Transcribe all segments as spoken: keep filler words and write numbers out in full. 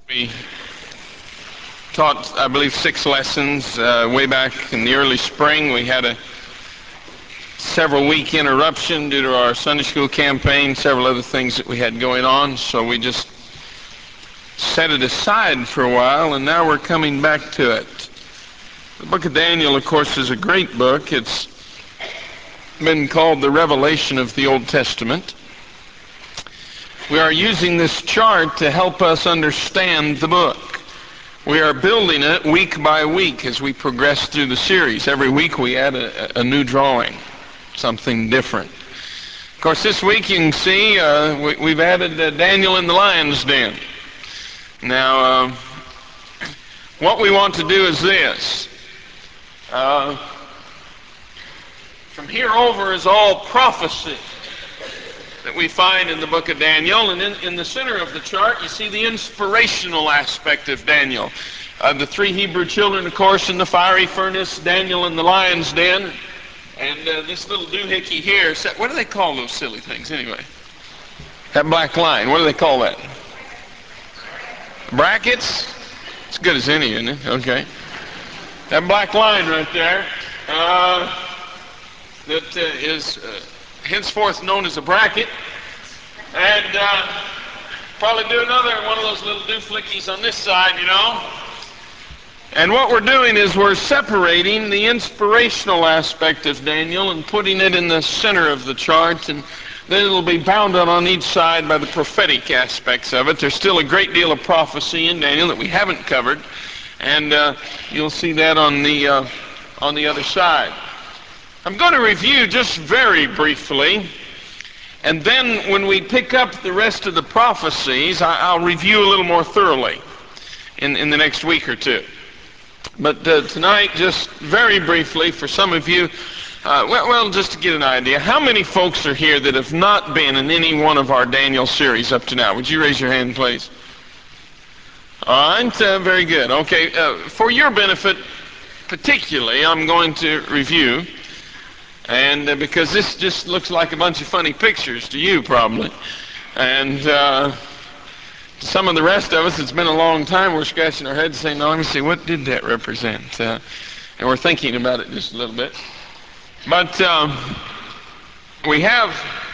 We taught, I believe, six lessons uh, way back in the early spring. We had a several week interruption due to our Sunday school campaign, several other things that we had going on, so we just set it aside for a while, and now we're coming back to it. The book of Daniel, of course, is a great book. It's been called the Revelation of the Old Testament. We are using this chart to help us understand the book. We are building it week by week as we progress through the series. Every week we add a, a new drawing, something different. Of course, this week you can see uh, we, we've added uh, Daniel in the lion's den. Now, uh, what we want to do is this. Uh, from here over is all prophecy that we find in the book of Daniel, and in, in the center of the chart you see the inspirational aspect of Daniel. Uh, the three Hebrew children, of course, in the fiery furnace, Daniel in the lion's den, and uh, this little doohickey here. What do they call those silly things anyway? That black line, what do they call that? Brackets? It's good as any, isn't it? Okay. That black line right there, uh, that uh, is uh, henceforth known as a bracket, and uh, probably do another one of those little dooflickies on this side, you know. And what we're doing is we're separating the inspirational aspect of Daniel and putting it in the center of the chart, and then it'll be bounded on each side by the prophetic aspects of it. There's still a great deal of prophecy in Daniel that we haven't covered, and uh, you'll see that on the uh, on the other side. I'm going to review just very briefly, and then when we pick up the rest of the prophecies, I'll review a little more thoroughly in, in the next week or two. But uh, tonight, just very briefly, for some of you, uh, well, well, just to get an idea, how many folks are here that have not been in any one of our Daniel series up to now? Would you raise your hand, please? All right, uh, very good. Okay, uh, for your benefit, particularly, I'm going to review. And uh, because this just looks like a bunch of funny pictures to you, probably. And uh, some of the rest of us, it's been a long time, we're scratching our heads saying, no, let me see, what did that represent? Uh, and we're thinking about it just a little bit. But um, we have,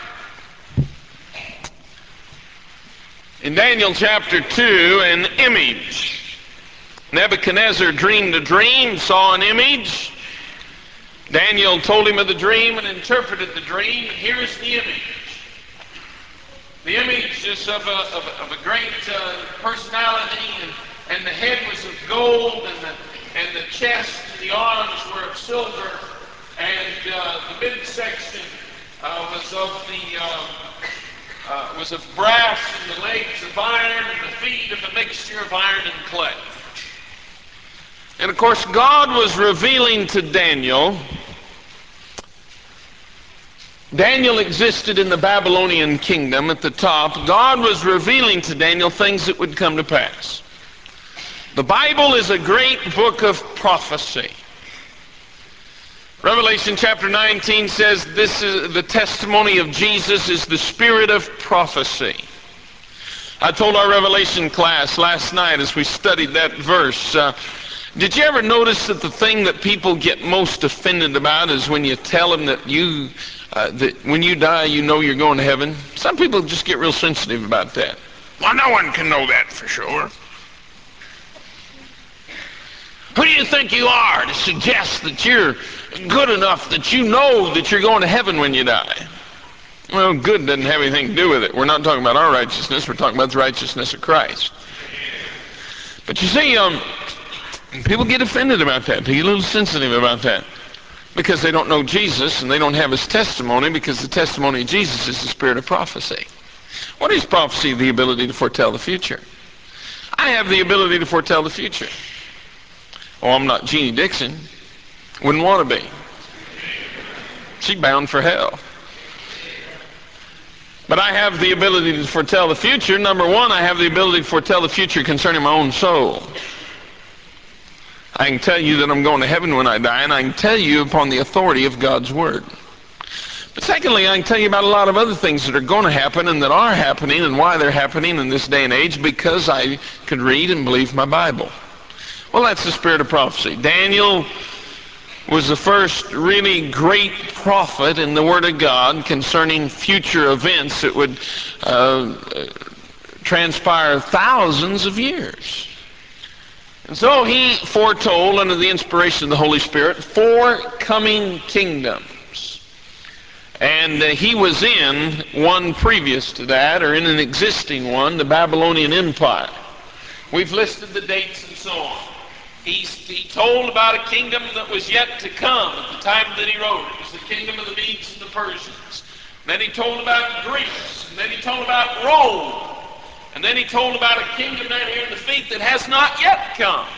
in Daniel chapter two, an image. Nebuchadnezzar dreamed a dream, saw an image. Daniel told him of the dream and interpreted the dream. Here's the image. The image is of a, of a, of a great uh, personality, and, and the head was of gold, and the, and the chest and the arms were of silver, and uh, the midsection uh, was of the uh, uh, was of brass, and the legs of iron, and the feet of a mixture of iron and clay. And of course, God was revealing to Daniel. Daniel existed in the Babylonian kingdom at the top. God was revealing to Daniel things that would come to pass. The Bible is a great book of prophecy. Revelation chapter nineteen says this is the testimony of Jesus is the spirit of prophecy. I told our Revelation class last night as we studied that verse, uh, did you ever notice that the thing that people get most offended about is when you tell them that you, uh, that when you die, you know you're going to heaven? Some people just get real sensitive about that. Well, no one can know that for sure. Who do you think you are to suggest that you're good enough that you know that you're going to heaven when you die? Well, good doesn't have anything to do with it. We're not talking about our righteousness. We're talking about the righteousness of Christ. But you see, um, people get offended about that. They get a little sensitive about that because they don't know Jesus and they don't have his testimony, because the testimony of Jesus is the spirit of prophecy. What is prophecy? The ability to foretell the future. I have the ability to foretell the future. Oh, I'm not Jeannie Dixon. Wouldn't want to be. She's bound for hell. But I have the ability to foretell the future. Number one, I have the ability to foretell the future concerning my own soul. I can tell you that I'm going to heaven when I die, and I can tell you upon the authority of God's Word. But secondly, I can tell you about a lot of other things that are going to happen and that are happening and why they're happening in this day and age, because I could read and believe my Bible. Well, that's the spirit of prophecy. Daniel was the first really great prophet in the Word of God concerning future events that would uh, transpire thousands of years. And so he foretold, under the inspiration of the Holy Spirit, four coming kingdoms. And uh, he was in one previous to that, or in an existing one, the Babylonian Empire. We've listed the dates and so on. He, he told about a kingdom that was yet to come at the time that he wrote. It was the kingdom of the Medes and the Persians. Then he told about Greece. And then he told about Rome. And then he told about a kingdom down here in the feet that has not yet come.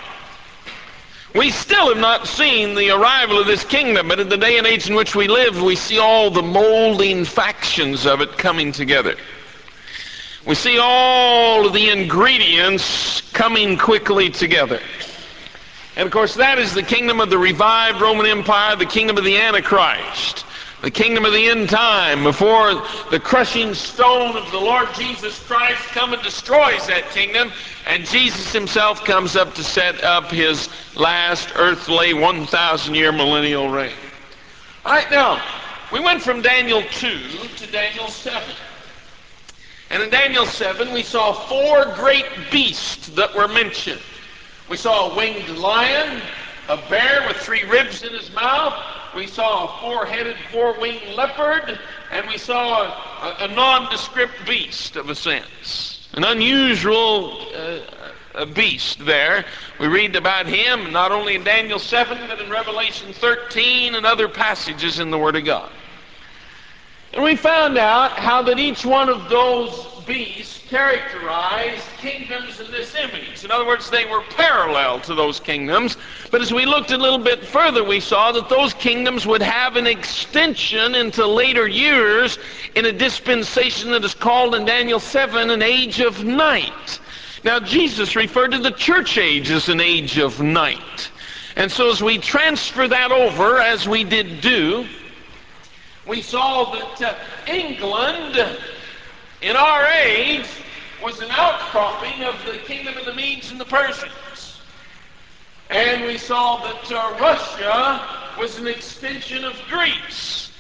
We still have not seen the arrival of this kingdom, but in the day and age in which we live, we see all the molding factions of it coming together. We see all of the ingredients coming quickly together. And of course, that is the kingdom of the revived Roman Empire, the kingdom of the Antichrist, the kingdom of the end time, before the crushing stone of the Lord Jesus Christ comes and destroys that kingdom, and Jesus himself comes up to set up his last earthly one thousand year millennial reign. All right, now, we went from Daniel two to Daniel seven. And in Daniel seven, we saw four great beasts that were mentioned. We saw a winged lion, a bear with three ribs in his mouth. We saw a four-headed, four-winged leopard. And we saw a, a, a nondescript beast of a sense. An unusual uh, a beast there. We read about him not only in Daniel seven, but in Revelation thirteen and other passages in the Word of God. And we found out how that each one of those beasts characterized kingdoms in this image. In other words, they were parallel to those kingdoms. But as we looked a little bit further, we saw that those kingdoms would have an extension into later years in a dispensation that is called in Daniel seven an age of night. Now, Jesus referred to the church age as an age of night. And so as we transfer that over, as we did do, we saw that uh, England, in our age, was an outcropping of the kingdom of the Medes and the Persians. And we saw that uh, Russia was an extension of Greece.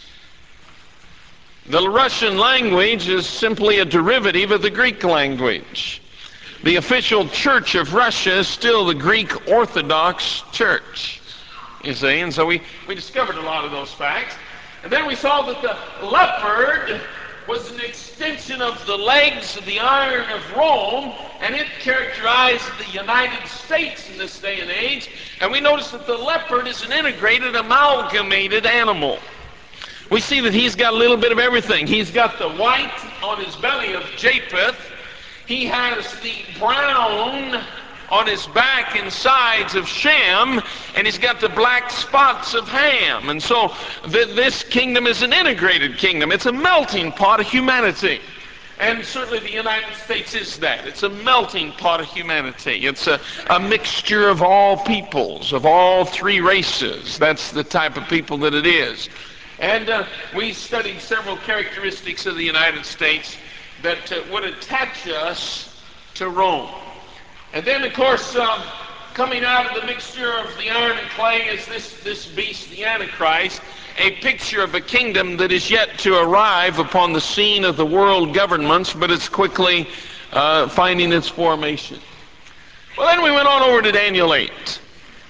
The Russian language is simply a derivative of the Greek language. The official church of Russia is still the Greek Orthodox Church, you see. And so we, we discovered a lot of those facts. And then we saw that the leopard was an extension of the legs of the iron of Rome, and it characterized the United States in this day and age. And we noticed that the leopard is an integrated, amalgamated animal. We see that he's got a little bit of everything. He's got the white on his belly of Japheth. He has the brown on his back and sides of Shem, and he's got the black spots of Ham. And so th- this kingdom is an integrated kingdom. It's a melting pot of humanity. And certainly the United States is that. It's a melting pot of humanity. It's a, a mixture of all peoples, of all three races. That's the type of people that it is. And uh, we studied several characteristics of the United States that uh, would attach us to Rome. And then, of course, um, coming out of the mixture of the iron and clay is this, this beast, the Antichrist, a picture of a kingdom that is yet to arrive upon the scene of the world governments, but it's quickly uh, finding its formation. Well, then we went on over to Daniel eight.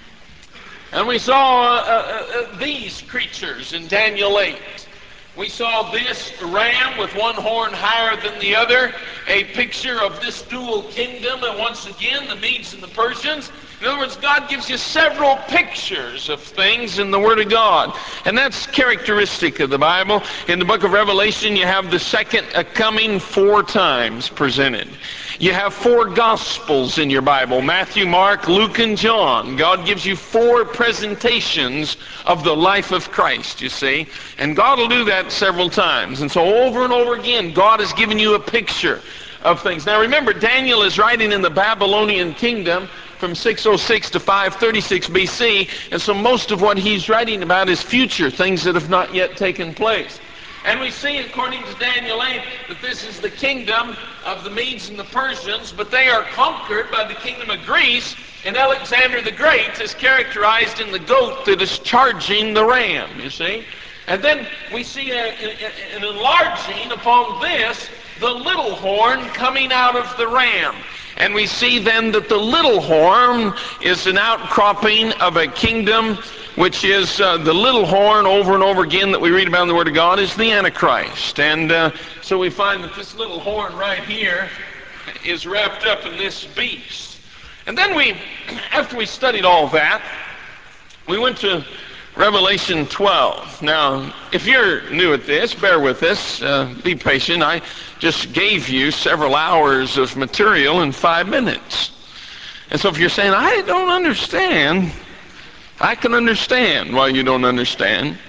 And we saw uh, uh, uh, these creatures in Daniel eight. We saw this ram with one horn higher than the other, a picture of this dual kingdom, and once again, the Medes and the Persians. In other words, God gives you several pictures of things in the Word of God, and that's characteristic of the Bible. In the book of Revelation, you have the second coming four times presented. You have four Gospels in your Bible, Matthew, Mark, Luke, and John. God gives you four presentations of the life of Christ, you see, and God will do that several times. And so over and over again, God has given you a picture of things. Now remember, Daniel is writing in the Babylonian kingdom from six oh six to five thirty-six B C, and so most of what he's writing about is future, things that have not yet taken place. And we see, according to Daniel eight, that this is the kingdom of the Medes and the Persians, but they are conquered by the kingdom of Greece, and Alexander the Great is characterized in the goat that is charging the ram, you see. And then we see a, a, an enlarging upon this, the little horn coming out of the ram. And we see then that the little horn is an outcropping of a kingdom, which is uh, the little horn over and over again that we read about in the Word of God is the Antichrist. And uh, so we find that this little horn right here is wrapped up in this beast. And then we, after we studied all that, we went to Revelation twelve. Now, if you're new at this, bear with us, uh, be patient. I just gave you several hours of material in five minutes. And so if you're saying, I don't understand, I can understand why you don't understand.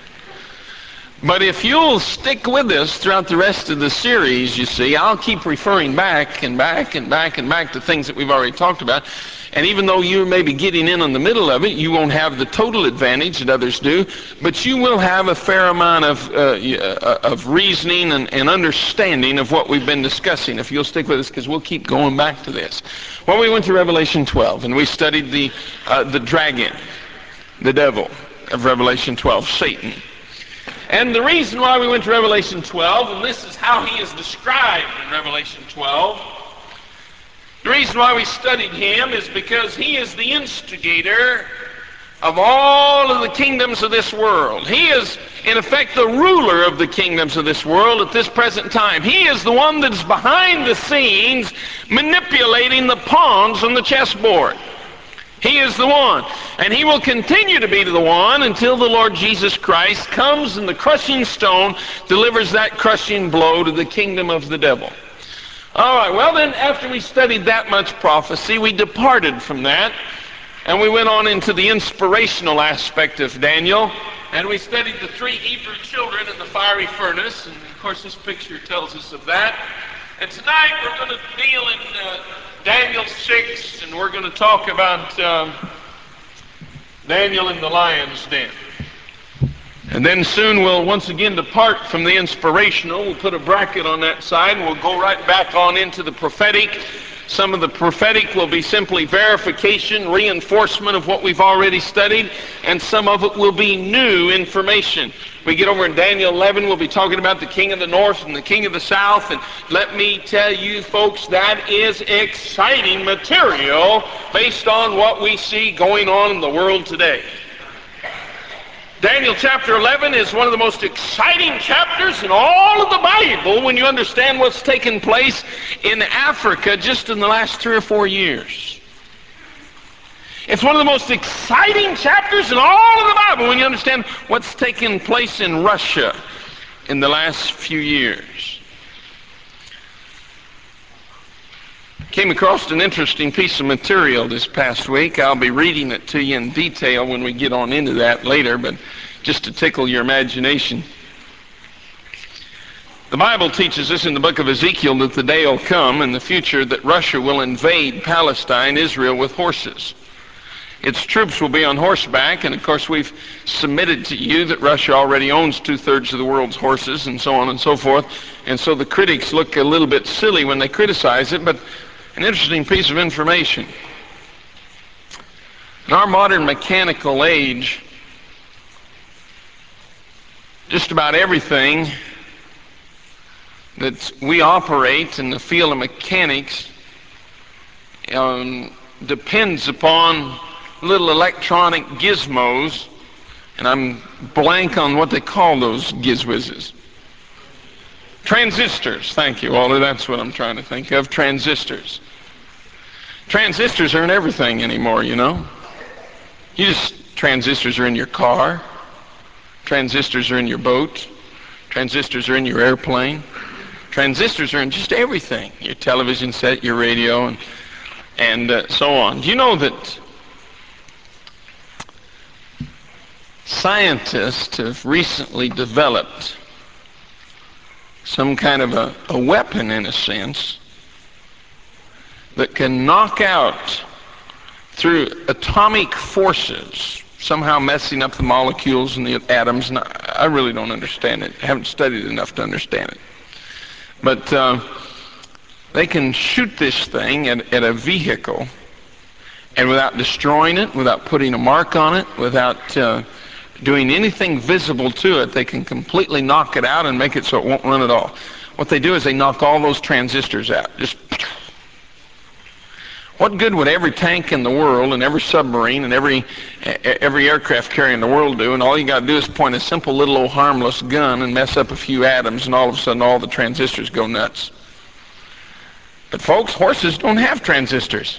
But if you'll stick with us throughout the rest of the series, you see, I'll keep referring back and back and back and back to things that we've already talked about. And even though you may be getting in on the middle of it, you won't have the total advantage that others do, but you will have a fair amount of uh, of reasoning and, and understanding of what we've been discussing, if you'll stick with us, because we'll keep going back to this. Well, we went to Revelation twelve, and we studied the uh, the dragon, the devil of Revelation twelve, Satan. And the reason why we went to Revelation twelve, and this is how he is described in Revelation twelve, the reason why we studied him is because he is the instigator of all of the kingdoms of this world. He is, in effect, the ruler of the kingdoms of this world at this present time. He is the one that is behind the scenes manipulating the pawns on the chessboard. He is the one. And he will continue to be the one until the Lord Jesus Christ comes and the crushing stone delivers that crushing blow to the kingdom of the devil. All right, well then, after we studied that much prophecy, we departed from that, and we went on into the inspirational aspect of Daniel, and we studied the three Hebrew children in the fiery furnace, and of course this picture tells us of that. And tonight we're going to deal in uh, Daniel six, and we're going to talk about uh, Daniel in the lion's den. And then soon we'll once again depart from the inspirational. We'll put a bracket on that side, and we'll go right back on into the prophetic. Some of the prophetic will be simply verification, reinforcement of what we've already studied, and some of it will be new information. We get over in Daniel eleven, we'll be talking about the king of the north and the king of the south, and let me tell you folks, that is exciting material based on what we see going on in the world today. Daniel chapter eleven is one of the most exciting chapters in all of the Bible when you understand what's taken place in Africa just in the last three or four years. It's one of the most exciting chapters in all of the Bible when you understand what's taken place in Russia in the last few years. Came across an interesting piece of material this past week. I'll be reading it to you in detail when we get on into that later, but just to tickle your imagination. The Bible teaches us in the book of Ezekiel that the day will come in the future that Russia will invade Palestine, Israel, with horses. Its troops will be on horseback, and of course we've submitted to you that Russia already owns two-thirds of the world's horses, and so on and so forth. And so the critics look a little bit silly when they criticize it, but an interesting piece of information. In our modern mechanical age, just about everything that we operate in the field of mechanics um, depends upon little electronic gizmos, and I'm blank on what they call those gizwizzes. Transistors, thank you, Walter, that's what I'm trying to think of, transistors. Transistors are in everything anymore, you know. You just, transistors are in your car, transistors are in your boat, transistors are in your airplane, transistors are in just everything, your television set, your radio, and, and uh, so on. Do you know that scientists have recently developed some kind of a, a weapon, in a sense, that can knock out through atomic forces, somehow messing up the molecules and the atoms, and I, I really don't understand it. I haven't studied enough to understand it. But uh, they can shoot this thing at, at a vehicle, and without destroying it, without putting a mark on it, without uh, doing anything visible to it, they can completely knock it out and make it so it won't run at all. What they do is they knock all those transistors out. Just what good would every tank in the world and every submarine and every every aircraft carrier in the world do? And all you got to do is point a simple little old harmless gun and mess up a few atoms, and all of a sudden all the transistors go nuts. But folks, horses don't have transistors.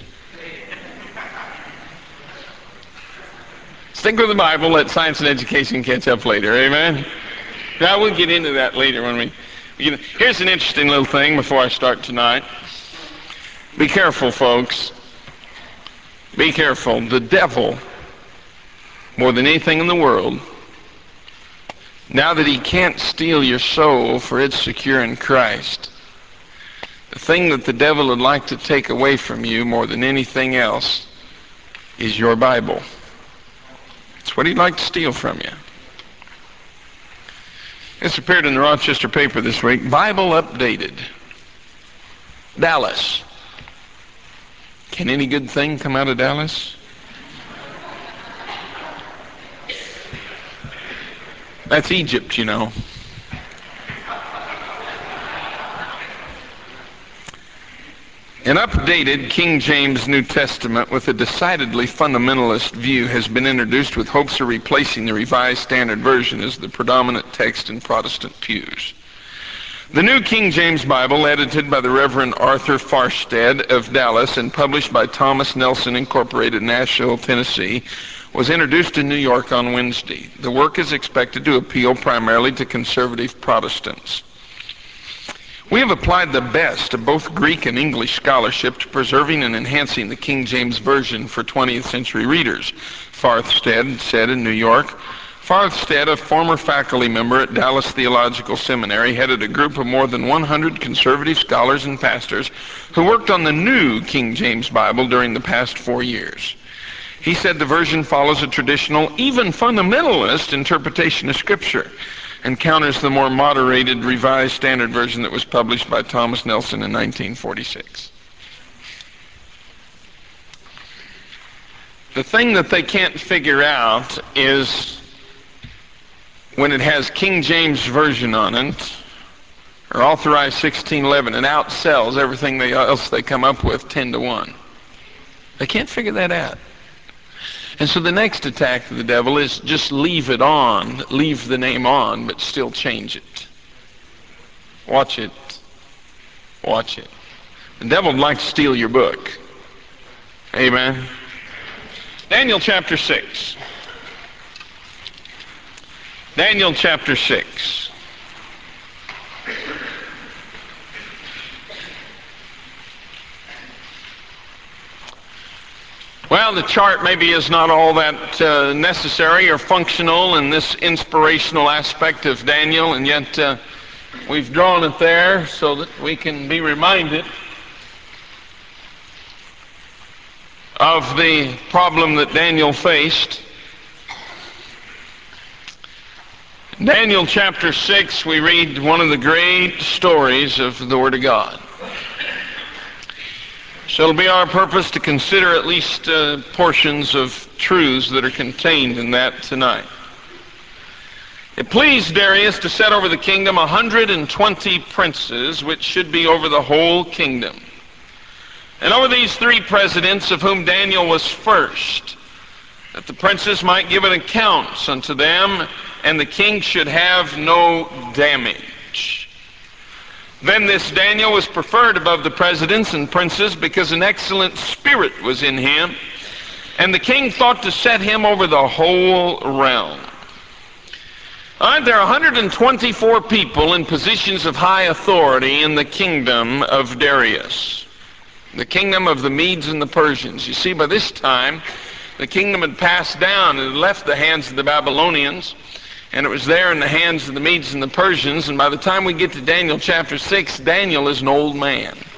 Stick with the Bible. Let science and education catch up later. Amen? Now we'll get into that later when we. You know, here's an interesting little thing before I start tonight. Be careful, folks. Be careful. The devil, more than anything in the world, now that he can't steal your soul for it's secure in Christ, the thing that the devil would like to take away from you more than anything else is your Bible. It's what he'd like to steal from you. This appeared in the Rochester paper this week. Bible updated. Dallas. Can any good thing come out of Dallas? That's Egypt, you know. An updated King James New Testament with a decidedly fundamentalist view has been introduced with hopes of replacing the Revised Standard Version as the predominant text in Protestant pews. The New King James Bible, edited by the Reverend Arthur Farstead of Dallas and published by Thomas Nelson Incorporated, Nashville, Tennessee, was introduced in New York on Wednesday. The work is expected to appeal primarily to conservative Protestants. We have applied the best of both Greek and English scholarship to preserving and enhancing the King James Version for twentieth century readers, Farstead said in New York. Farstead, a former faculty member at Dallas Theological Seminary, headed a group of more than one hundred conservative scholars and pastors who worked on the new King James Bible during the past four years. He said the version follows a traditional, even fundamentalist interpretation of Scripture and counters the more moderated Revised Standard Version that was published by Thomas Nelson in nineteen forty-six. The thing that they can't figure out is when it has King James Version on it, or Authorized sixteen eleven, it outsells everything they, else they come up with ten to one. They can't figure that out. And so the next attack of the devil is just leave it on, leave the name on, but still change it. Watch it. Watch it. The devil would like to steal your book. Amen. Daniel chapter six. Daniel chapter six. Well, the chart maybe is not all that uh, necessary or functional in this inspirational aspect of Daniel, and yet uh, we've drawn it there so that we can be reminded of the problem that Daniel faced. In Daniel chapter six, we read one of the great stories of the Word of God. So it'll be our purpose to consider at least uh, portions of truths that are contained in that tonight. It pleased Darius to set over the kingdom one hundred twenty princes, which should be over the whole kingdom. And over these three presidents, of whom Daniel was first, that the princes might give an account unto them, and the king should have no damage. Then this Daniel was preferred above the presidents and princes because an excellent spirit was in him, and the king thought to set him over the whole realm. All right, there are one hundred twenty-four people in positions of high authority in the kingdom of Darius, the kingdom of the Medes and the Persians. You see, by this time, the kingdom had passed down and had left the hands of the Babylonians, and it was there in the hands of the Medes and the Persians. And by the time we get to Daniel chapter six, Daniel is an old man.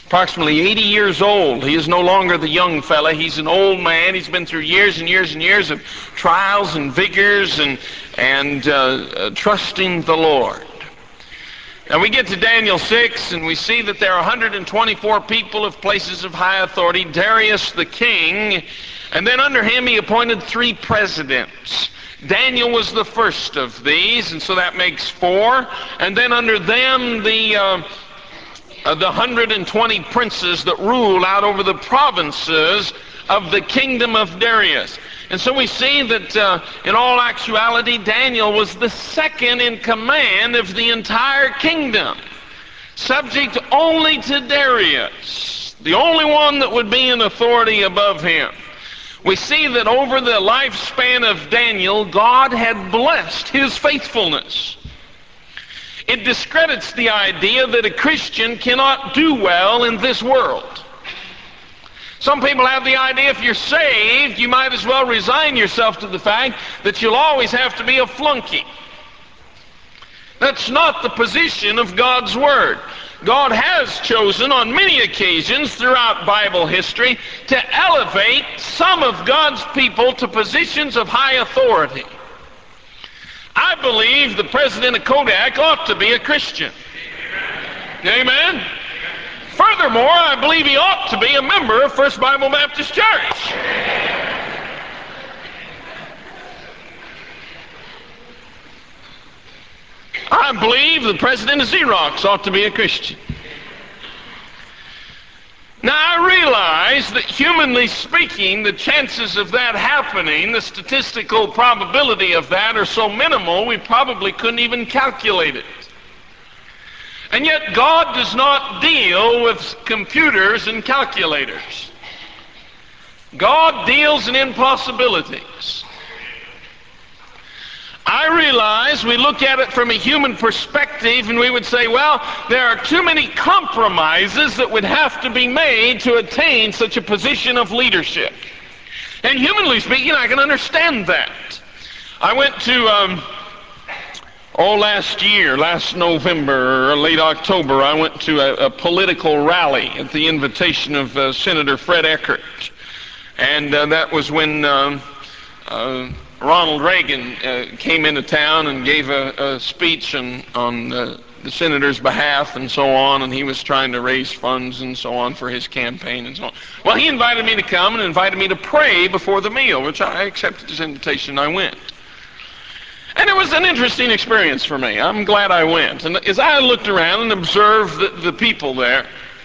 approximately eighty years old. He is no longer the young fella. He's an old man. He's been through years and years and years of trials and vigors and, and uh, uh, trusting the Lord. Now we get to Daniel six, and we see that there are one hundred twenty-four people of places of high authority. Darius the king, and then under him he appointed three presidents. Daniel was the first of these, and so that makes four. And then under them the uh, uh, the one hundred twenty princes that rule out over the provinces of the kingdom of Darius. And so we see that uh, in all actuality, Daniel was the second in command of the entire kingdom, subject only to Darius, the only one that would be in authority above him. We see that over the lifespan of Daniel, God had blessed his faithfulness. It discredits the idea that a Christian cannot do well in this world. Some people have the idea if you're saved, you might as well resign yourself to the fact that you'll always have to be a flunky. That's not the position of God's Word. God has chosen on many occasions throughout Bible history to elevate some of God's people to positions of high authority. I believe the president of Kodak ought to be a Christian. Amen? Furthermore, I believe he ought to be a member of First Bible Baptist Church. I believe the president of Xerox ought to be a Christian. Now, I realize that humanly speaking, the chances of that happening, the statistical probability of that are so minimal, we probably couldn't even calculate it. And yet God does not deal with computers and calculators. God deals in impossibilities. I realize we look at it from a human perspective and we would say, well, there are too many compromises that would have to be made to attain such a position of leadership. And humanly speaking, I can understand that. I went to... Um, Oh, last year, last November or late October, I went to a, a political rally at the invitation of uh, Senator Fred Eckert. And uh, that was when um, uh, Ronald Reagan uh, came into town and gave a, a speech on, on uh, the senator's behalf and so on, and he was trying to raise funds and so on for his campaign and so on. Well, he invited me to come and invited me to pray before the meal, which I accepted his invitation and I went. And it was an interesting experience for me. I'm glad I went. And as I looked around and observed the, the people there,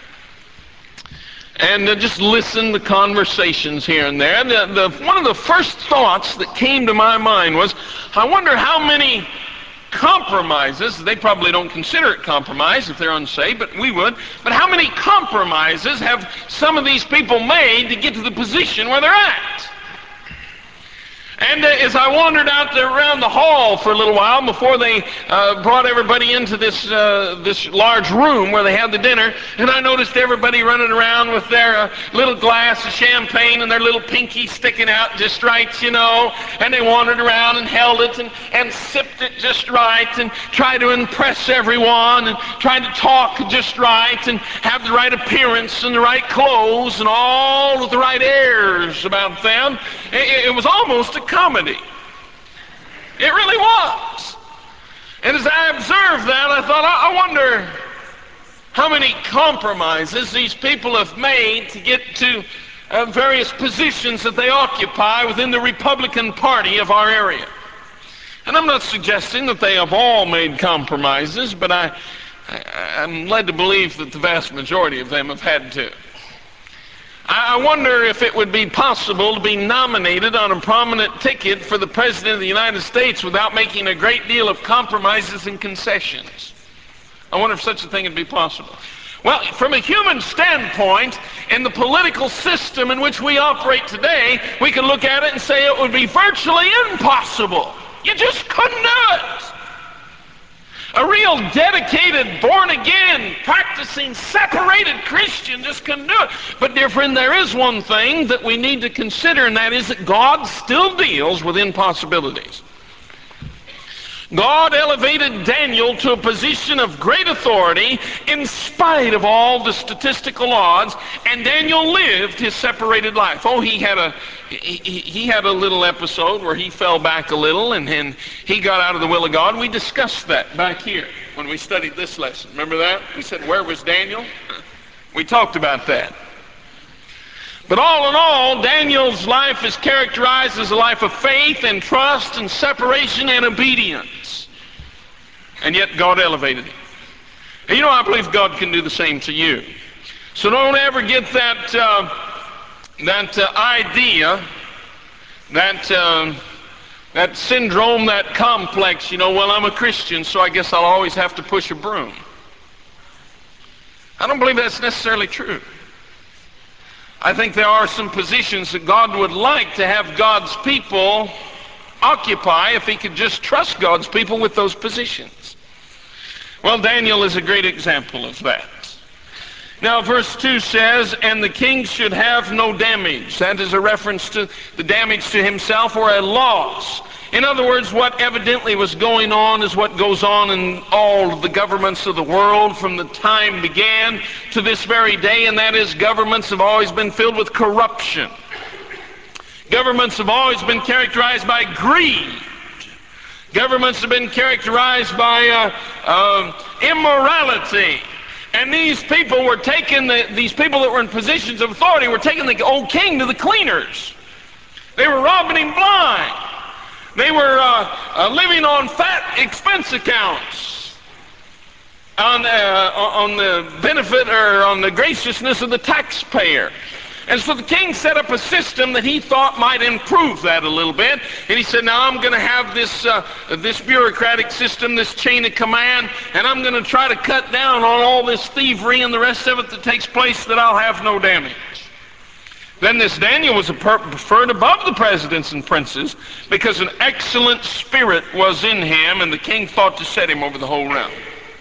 and uh, just listened to conversations here and there, the, the, one of the first thoughts that came to my mind was, I wonder how many compromises, they probably don't consider it compromise if they're unsaved, but we would, but how many compromises have some of these people made to get to the position where they're at? And uh, as I wandered out there around the hall for a little while before they uh, brought everybody into this uh, this large room where they had the dinner, and I noticed everybody running around with their uh, little glass of champagne and their little pinky sticking out just right, you know, and they wandered around and held it and, and sipped it just right and tried to impress everyone and tried to talk just right and have the right appearance and the right clothes and all with the right airs about them. It, it was almost a comedy. It really was. And as I observed that, I thought, I wonder how many compromises these people have made to get to uh, various positions that they occupy within the Republican Party of our area. And I'm not suggesting that they have all made compromises, but I, I, I'm led to believe that the vast majority of them have had to. I wonder if it would be possible to be nominated on a prominent ticket for the President of the United States without making a great deal of compromises and concessions. I wonder if such a thing would be possible. Well, from a human standpoint, in the political system in which we operate today, we can look at it and say it would be virtually impossible. You just couldn't do it. A real dedicated, born-again, practicing, separated Christian just couldn't do it. But dear friend, there is one thing that we need to consider, and that is that God still deals with impossibilities. God elevated Daniel to a position of great authority in spite of all the statistical odds, and Daniel lived his separated life. Oh, he had a he, he had a little episode where he fell back a little, and then he got out of the will of God. We discussed that back here when we studied this lesson. Remember that? We said, where was Daniel? We talked about that. But all in all, Daniel's life is characterized as a life of faith and trust and separation and obedience. And yet God elevated him. And you know, I believe God can do the same to you. So don't ever get that uh, that uh, idea, that uh, that syndrome, that complex, you know, well, I'm a Christian, so I guess I'll always have to push a broom. I don't believe that's necessarily true. I think there are some positions that God would like to have God's people occupy if he could just trust God's people with those positions. Well, Daniel is a great example of that. Now, verse two says, and the king should have no damage. That is a reference to the damage to himself or a loss. In other words, what evidently was going on is what goes on in all of the governments of the world from the time began to this very day, and that is governments have always been filled with corruption. Governments have always been characterized by greed. Governments have been characterized by uh, uh, immorality. And these people were taking, the, these people that were in positions of authority were taking the old king to the cleaners. They were robbing him blind. They were uh, uh, living on fat expense accounts, on, uh, on the benefit or on the graciousness of the taxpayer. And so the king set up a system that he thought might improve that a little bit. And he said, now I'm going to have this, uh, this bureaucratic system, this chain of command, and I'm going to try to cut down on all this thievery and the rest of it that takes place, that I'll have no damage. Then this Daniel was preferred above the presidents and princes because an excellent spirit was in him, and the king thought to set him over the whole realm.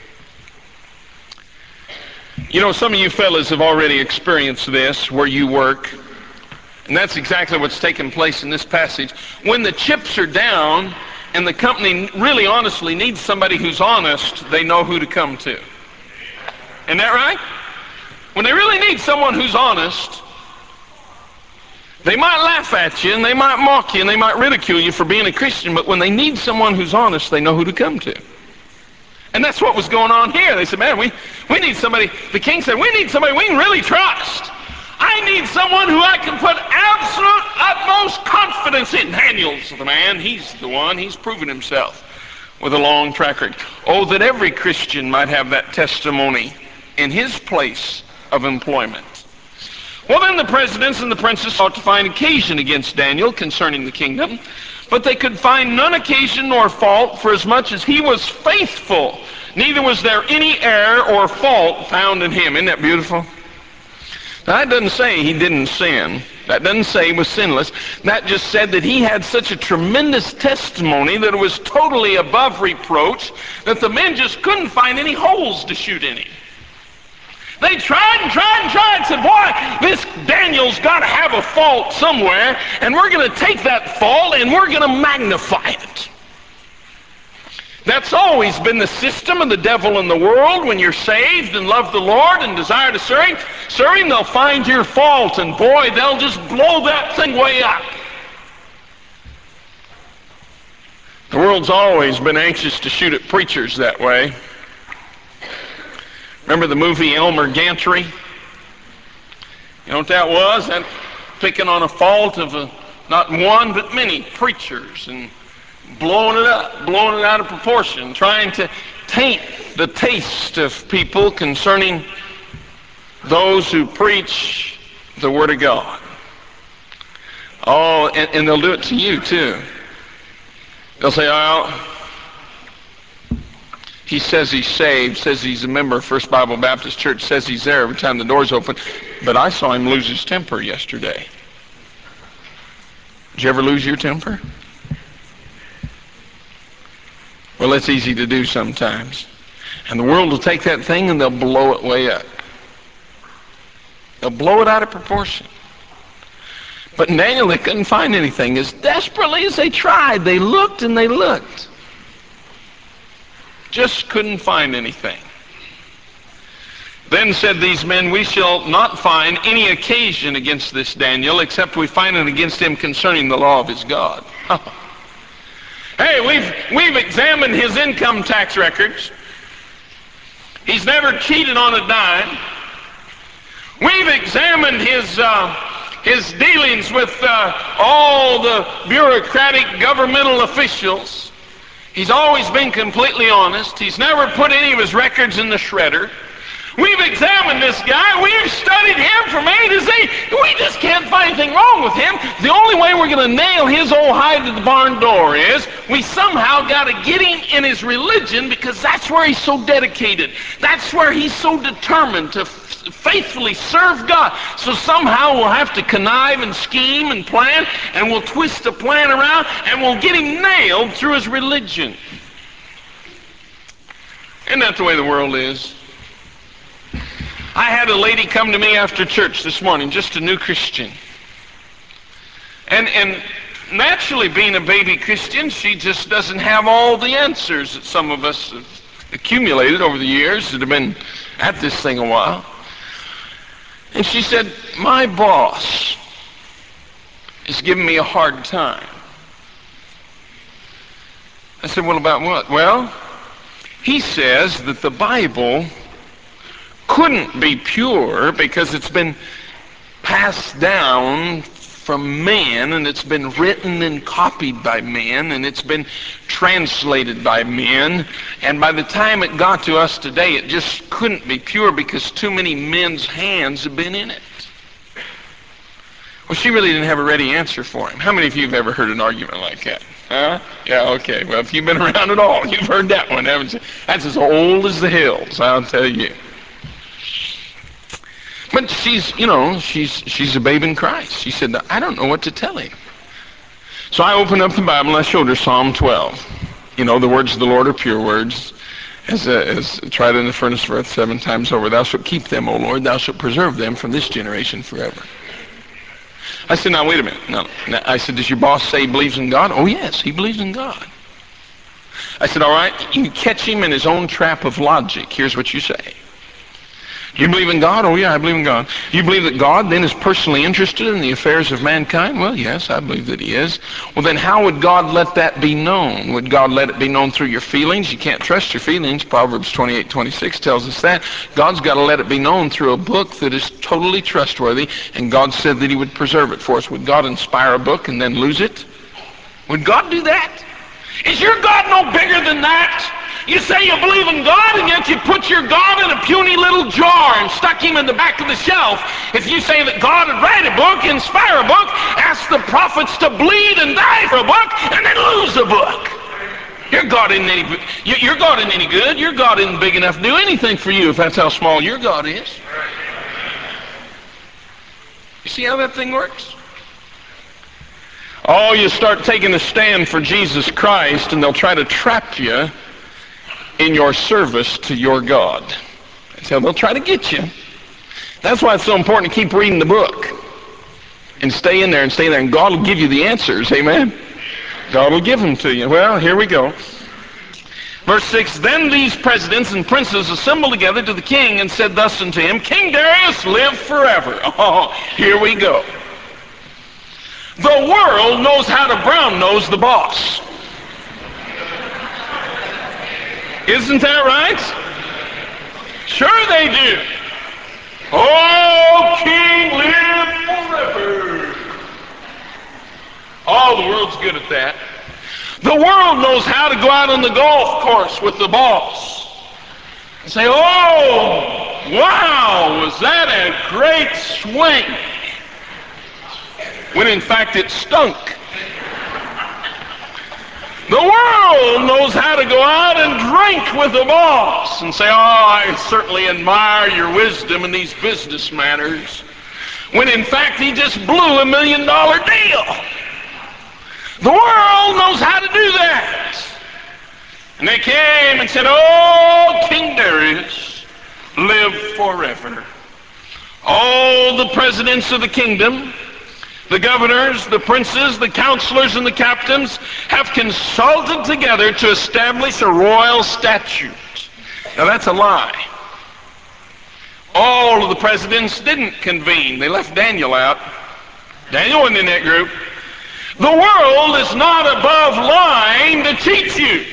You know, some of you fellas have already experienced this where you work, and that's exactly what's taking place in this passage. When the chips are down and the company really honestly needs somebody who's honest, they know who to come to. Isn't that right? When they really need someone who's honest, they might laugh at you, and they might mock you, and they might ridicule you for being a Christian, but when they need someone who's honest, they know who to come to. And that's what was going on here. They said, man, we, we need somebody. The king said, we need somebody we can really trust. I need someone who I can put absolute, utmost confidence in. Daniel's the man. He's the one. He's proven himself with a long track record. Oh, that every Christian might have that testimony in his place of employment. Well, then the presidents and the princes sought to find occasion against Daniel concerning the kingdom, but they could find none occasion nor fault, for as much as he was faithful, neither was there any error or fault found in him. Isn't that beautiful? Now, that doesn't say he didn't sin. That doesn't say he was sinless. That just said that he had such a tremendous testimony that it was totally above reproach, that the men just couldn't find any holes to shoot in him. They tried and tried and tried and said, boy, this Daniel's got to have a fault somewhere, and we're going to take that fault and we're going to magnify it. That's always been the system of the devil in the world. When you're saved and love the Lord and desire to serve him, serve him, they'll find your fault, and boy, they'll just blow that thing way up. The world's always been anxious to shoot at preachers that way. Remember the movie Elmer Gantry? You know what that was? That picking on a fault of a, not one but many preachers and blowing it up, blowing it out of proportion, trying to taint the taste of people concerning those who preach the Word of God. Oh, and, and they'll do it to you too. They'll say, oh, he says he's saved, says he's a member of First Bible Baptist Church, says he's there every time the door's open, but I saw him lose his temper yesterday. Did you ever lose your temper? Well, it's easy to do sometimes. And the world will take that thing and they'll blow it way up. They'll blow it out of proportion. But in Daniel, they couldn't find anything. As desperately as they tried, they looked and they looked. Just couldn't find anything. Then said these men, we shall not find any occasion against this Daniel, except we find it against him concerning the law of his God. Hey, we've, we've examined his income tax records. He's never cheated on a dime. We've examined his, uh, his dealings with uh, all the bureaucratic governmental officials. He's always been completely honest. He's never put any of his records in the shredder. We've examined this guy. We've studied him from A to Z. We just can't find anything wrong with him. The only way we're going to nail his old hide to the barn door is we somehow got to get him in his religion, because that's where he's so dedicated. That's where he's so determined to faithfully serve God. So somehow we'll have to connive and scheme and plan, and we'll twist the plan around, and we'll get him nailed through his religion. Isn't that the way the world is? I had a lady come to me after church this morning, just a new Christian. And, and naturally, being a baby Christian, she just doesn't have all the answers that some of us have accumulated over the years that have been at this thing a while. And she said, my boss is giving me a hard time. I said, well, about what? Well, he says that the Bible couldn't be pure because it's been passed down from man, and it's been written and copied by men, and it's been translated by men, and by the time it got to us today, it just couldn't be pure because too many men's hands have been in it. Well, she really didn't have a ready answer for him. How many of you have ever heard an argument like that? Huh? Yeah, okay. Well, if you've been around at all, you've heard that one, haven't you? That's as old as the hills, I'll tell you. But she's, you know, she's she's a babe in Christ. She said, I don't know what to tell him. So I opened up the Bible and I showed her Psalm twelve. You know, the words of the Lord are pure words, as, uh, as tried in the furnace of earth seven times over. Thou shalt keep them, O Lord. Thou shalt preserve them from this generation forever. I said, now wait a minute. No. Now, I said, does your boss say he believes in God? Oh, yes, he believes in God. I said, all right, you catch him in his own trap of logic. Here's what you say. You believe in God? Oh, yeah, I believe in God. You believe that God then is personally interested in the affairs of mankind? Well, yes, I believe that he is. Well, then how would God let that be known? Would God let it be known through your feelings? You can't trust your feelings. Proverbs twenty-eight twenty-six tells us that. God's got to let it be known through a book that is totally trustworthy, and God said that he would preserve it for us. Would God inspire a book and then lose it? Would God do that? Is your God no bigger than that? You say you believe in God, and yet you put your God in a puny little jar and stuck him in the back of the shelf. If you say that God would write a book, inspire a book, ask the prophets to bleed and die for a book, and then lose a book. Your God isn't any, your God isn't any good. Your God isn't big enough to do anything for you if that's how small your God is. You see how that thing works? Oh, you start taking a stand for Jesus Christ, and they'll try to trap you in your service to your God. So they'll try to get you. That's why it's so important to keep reading the book and stay in there and stay there, and God will give you the answers. Amen? God will give them to you. Well, here we go. Verse six, then these presidents and princes assembled together to the king and said thus unto him, King Darius, live forever. Oh, here we go. The world knows how to brown nose the boss. Isn't that right? Sure they do. Oh, King, live forever. Oh, the world's good at that. The world knows how to go out on the golf course with the boss and say, oh, wow, was that a great swing? When in fact it stunk. The world knows how to go out and drink with the boss and say, oh, I certainly admire your wisdom in these business matters, when in fact he just blew a million dollar deal. The world knows how to do that. And they came and said, oh, King Darius, live forever. All the presidents of the kingdom, The governors, the princes, the counselors, and the captains have consulted together to establish a royal statute. Now that's a lie. All of the presidents didn't convene. They left Daniel out. Daniel wasn't in that group. The world is not above lying to teach you.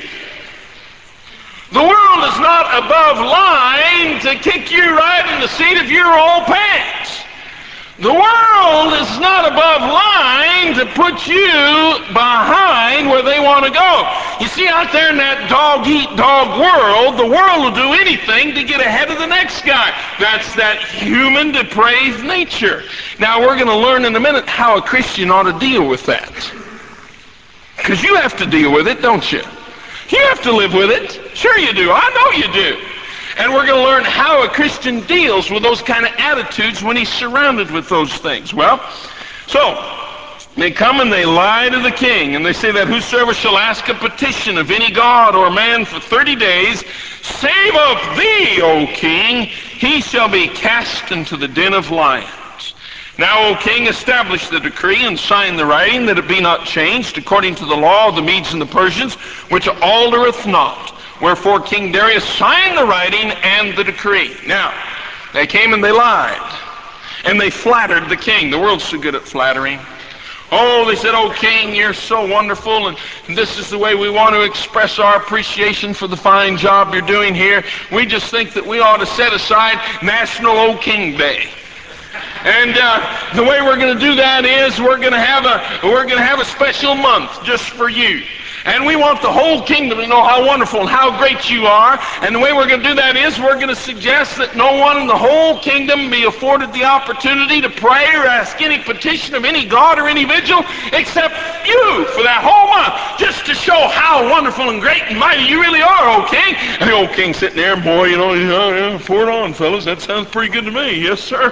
The world is not above lying to kick you right in the seat of your old pants. The world is not above lying to put you behind where they want to go. You see, out there in that dog-eat-dog world, the world will do anything to get ahead of the next guy. That's that human depraved nature. Now, we're going to learn in a minute how a Christian ought to deal with that. Because you have to deal with it, don't you? You have to live with it. Sure you do. I know you do. And we're going to learn how a Christian deals with those kind of attitudes when he's surrounded with those things. Well, so they come and they lie to the king, and they say that whosoever shall ask a petition of any god or man for thirty days, save of thee, O king, he shall be cast into the den of lions. Now, O king, establish the decree and sign the writing, that it be not changed, according to the law of the Medes and the Persians, which altereth not. Wherefore King Darius signed the writing and the decree. Now, they came and they lied, and they flattered the king. The world's so good at flattering. Oh, they said, "Oh, king, you're so wonderful, and this is the way we want to express our appreciation for the fine job you're doing here. We just think that we ought to set aside National O King Day. And uh, the way we're going to do that is we're going to have a we're going to have a special month just for you. And we want the whole kingdom to know how wonderful and how great you are. And the way we're going to do that is we're going to suggest that no one in the whole kingdom be afforded the opportunity to pray or ask any petition of any god or any vigil except you for that whole month, just to show how wonderful and great and mighty you really are, O king." And the old king sitting there, boy, you know, oh, yeah, pour it on, fellas. That sounds pretty good to me. Yes, sir.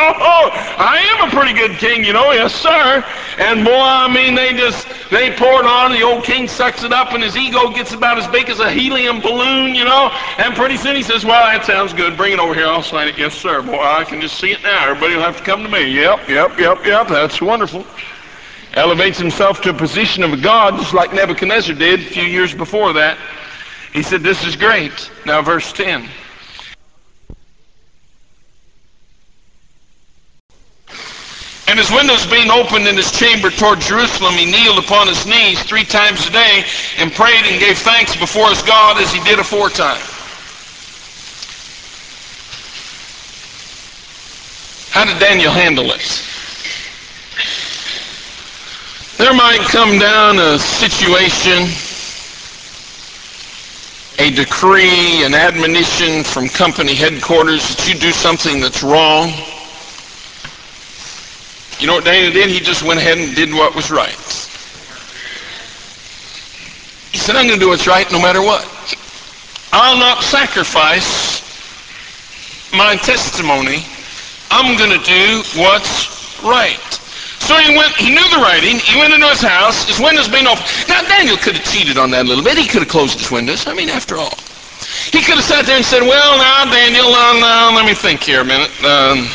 I am a pretty good king, you know. Yes, sir. And boy, I mean, they just, they pour it on. The old king sucks it up, and his ego gets about as big as a helium balloon, you know. And pretty soon he says, "Well, that sounds good. Bring it over here. I'll sign it." "Yes, sir." "Boy, I can just see it now. Everybody will have to come to me." "Yep, yep, yep, yep. That's wonderful." Elevates himself to a position of a god, just like Nebuchadnezzar did a few years before that. He said, "This is great." Now, verse ten. "And his windows being opened in his chamber toward Jerusalem, he kneeled upon his knees three times a day and prayed and gave thanks before his God as he did aforetime." How did Daniel handle it? There might come down a situation, a decree, an admonition from company headquarters that you do something that's wrong. You know what Daniel did? He just went ahead and did what was right. He said, "I'm going to do what's right no matter what. I'll not sacrifice my testimony. I'm going to do what's right." So he went, he knew the writing, he went into his house, his windows being open. Now Daniel could have cheated on that a little bit. He could have closed his windows. I mean, after all. He could have sat there and said, "Well, now, Daniel, uh, now, let me think here a minute. Um,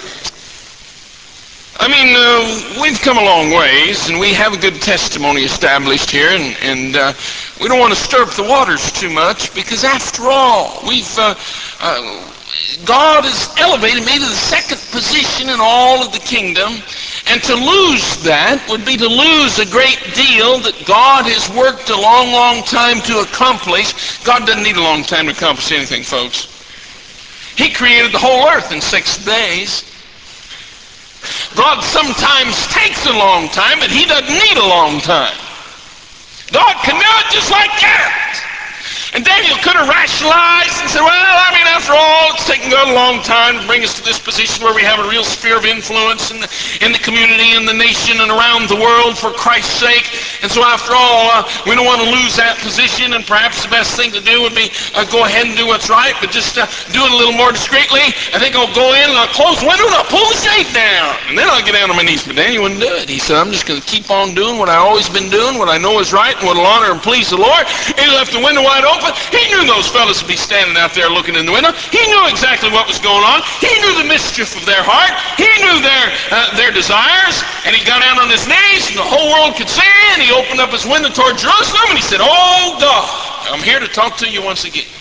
I mean, uh, we've come a long ways, and we have a good testimony established here, and, and uh, we don't want to stir up the waters too much, because after all, we've uh, uh, God has elevated me to the second position in all of the kingdom, and to lose that would be to lose a great deal that God has worked a long, long time to accomplish." God doesn't need a long time to accomplish anything, folks. He created the whole earth in six days. God sometimes takes a long time, but he doesn't need a long time. God can do it just like that. And Daniel could have rationalized and said, "Well, I mean, after all, it's taken God a long time to bring us to this position where we have a real sphere of influence in the, in the community, in the nation, and around the world for Christ's sake. And so after all, uh, we don't want to lose that position, and perhaps the best thing to do would be uh, go ahead and do what's right, but just uh, do it a little more discreetly. I think I'll go in and I'll close the window and I'll pull the shade down, and then I'll get down on my knees. But Daniel wouldn't do it. He said, I'm just going to keep on doing what I've always been doing, what I know is right, and what will honor and please the Lord. He left the window wide open. He knew those fellows would be standing out there looking in the window. He knew exactly what was going on. He knew the mischief of their heart. He knew their uh, their desires. And he got down on his knees, and the whole world could see. And he opened up his window toward Jerusalem, and he said, oh God, I'm here to talk to you once again.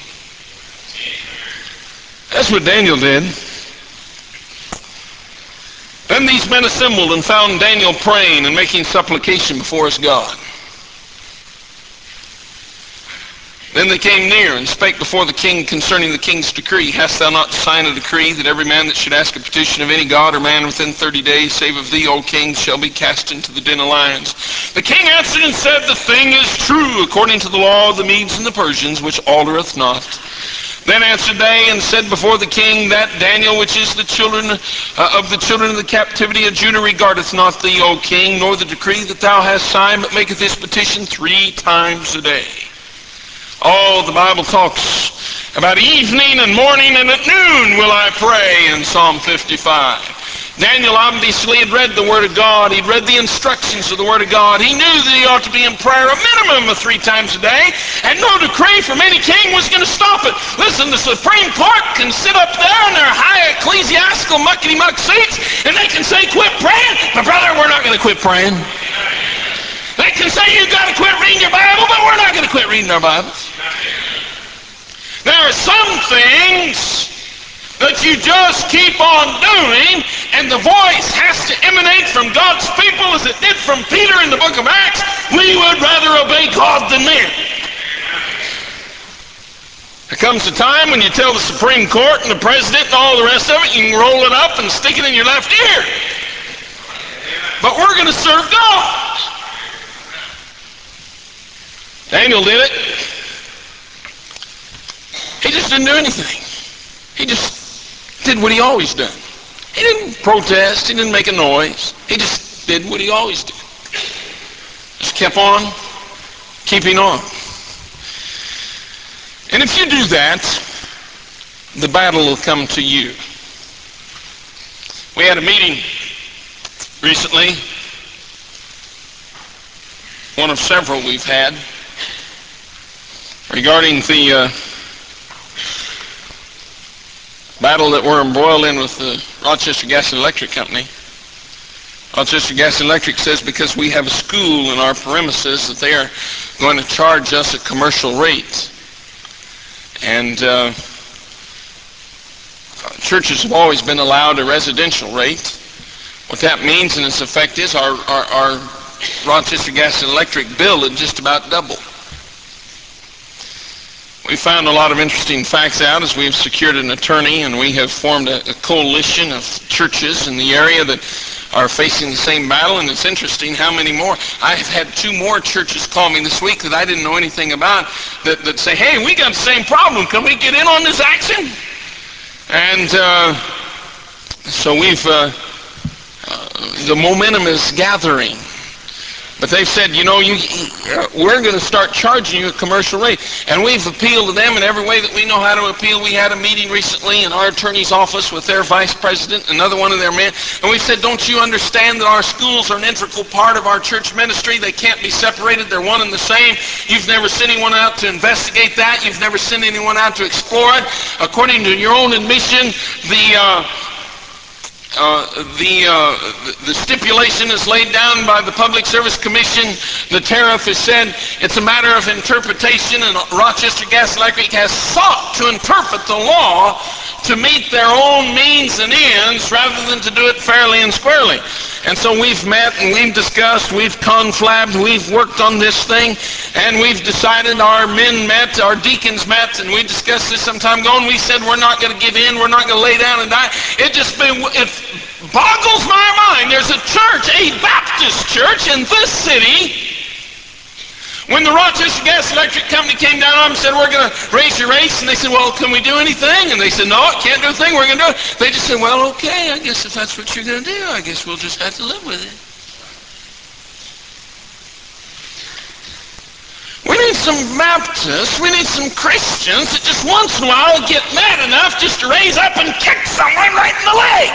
That's what Daniel did. Then these men assembled and found Daniel praying and making supplication before his God. Then they came near and spake before the king concerning the king's decree. Hast thou not signed a decree that every man that should ask a petition of any god or man within thirty days, save of thee, O king, shall be cast into the den of lions? The king answered and said, the thing is true, according to the law of the Medes and the Persians, which altereth not. Then answered they and said before the king, that Daniel, which is the children uh, of the children of the captivity of Judah, regardeth not thee, O king, nor the decree that thou hast signed, but maketh this petition three times a day. Oh, the Bible talks about evening and morning and at noon will I pray in Psalm fifty-five. Daniel obviously had read the Word of God. He'd read the instructions of the Word of God. He knew that he ought to be in prayer a minimum of three times a day, and no decree from any king was going to stop it. Listen, the Supreme Court can sit up there in their high ecclesiastical muckety-muck seats, and they can say, quit praying, but brother, we're not going to quit praying. They can say you've got to quit reading your Bible, but we're not going to quit reading our Bibles. There are some things that you just keep on doing, and the voice has to emanate from God's people as it did from Peter in the book of Acts. We would rather obey God than men. There comes a time when you tell the Supreme Court and the President and all the rest of it, you can roll it up and stick it in your left ear. But we're going to serve God. Daniel did it. He just didn't do anything. He just did what he always done. He didn't protest. He didn't make a noise. He just did what he always did. Just kept on keeping on. And if you do that, the battle will come to you. We had a meeting recently, one of several we've had, regarding the uh, battle that we're embroiled in with the Rochester Gas and Electric Company. Rochester Gas and Electric says because we have a school in our premises that they are going to charge us a commercial rate. And uh, churches have always been allowed a residential rate. What that means in its effect is our, our, our Rochester Gas and Electric bill is just about double. We found a lot of interesting facts out as we've secured an attorney, and we have formed a, a coalition of churches in the area that are facing the same battle. And it's interesting how many more. I've had two more churches call me this week that I didn't know anything about that, that say, hey, we got the same problem. Can we get in on this action? And uh, so we've, uh, uh, the momentum is gathering. But they've said, you know, you, we're going to start charging you a commercial rate. And we've appealed to them in every way that we know how to appeal. We had a meeting recently in our attorney's office with their vice president, another one of their men. And we said, don't you understand that our schools are an integral part of our church ministry? They can't be separated. They're one and the same. You've never sent anyone out to investigate that. You've never sent anyone out to explore it. According to your own admission, the... Uh, Uh, the, uh, the stipulation is laid down by the Public Service Commission. The tariff is said it's a matter of interpretation, and Rochester Gas Electric has sought to interpret the law to meet their own means and ends rather than to do it fairly and squarely. And so we've met and we've discussed, we've conflabbed, we've worked on this thing, and we've decided, our men met, our deacons met, and we discussed this some time ago, and we said we're not going to give in, we're not going to lay down and die. It just been, it boggles my mind. There's a church, a Baptist church in this city. When the Rochester Gas Electric Company came down on them and said, we're going to raise your rates, and they said, well, can we do anything? And they said, no, can't do a thing, we're going to do it. They just said, well, okay, I guess if that's what you're going to do, I guess we'll just have to live with it. need some Baptists, we need some Christians that just once in a while get mad enough just to raise up and kick someone right in the leg.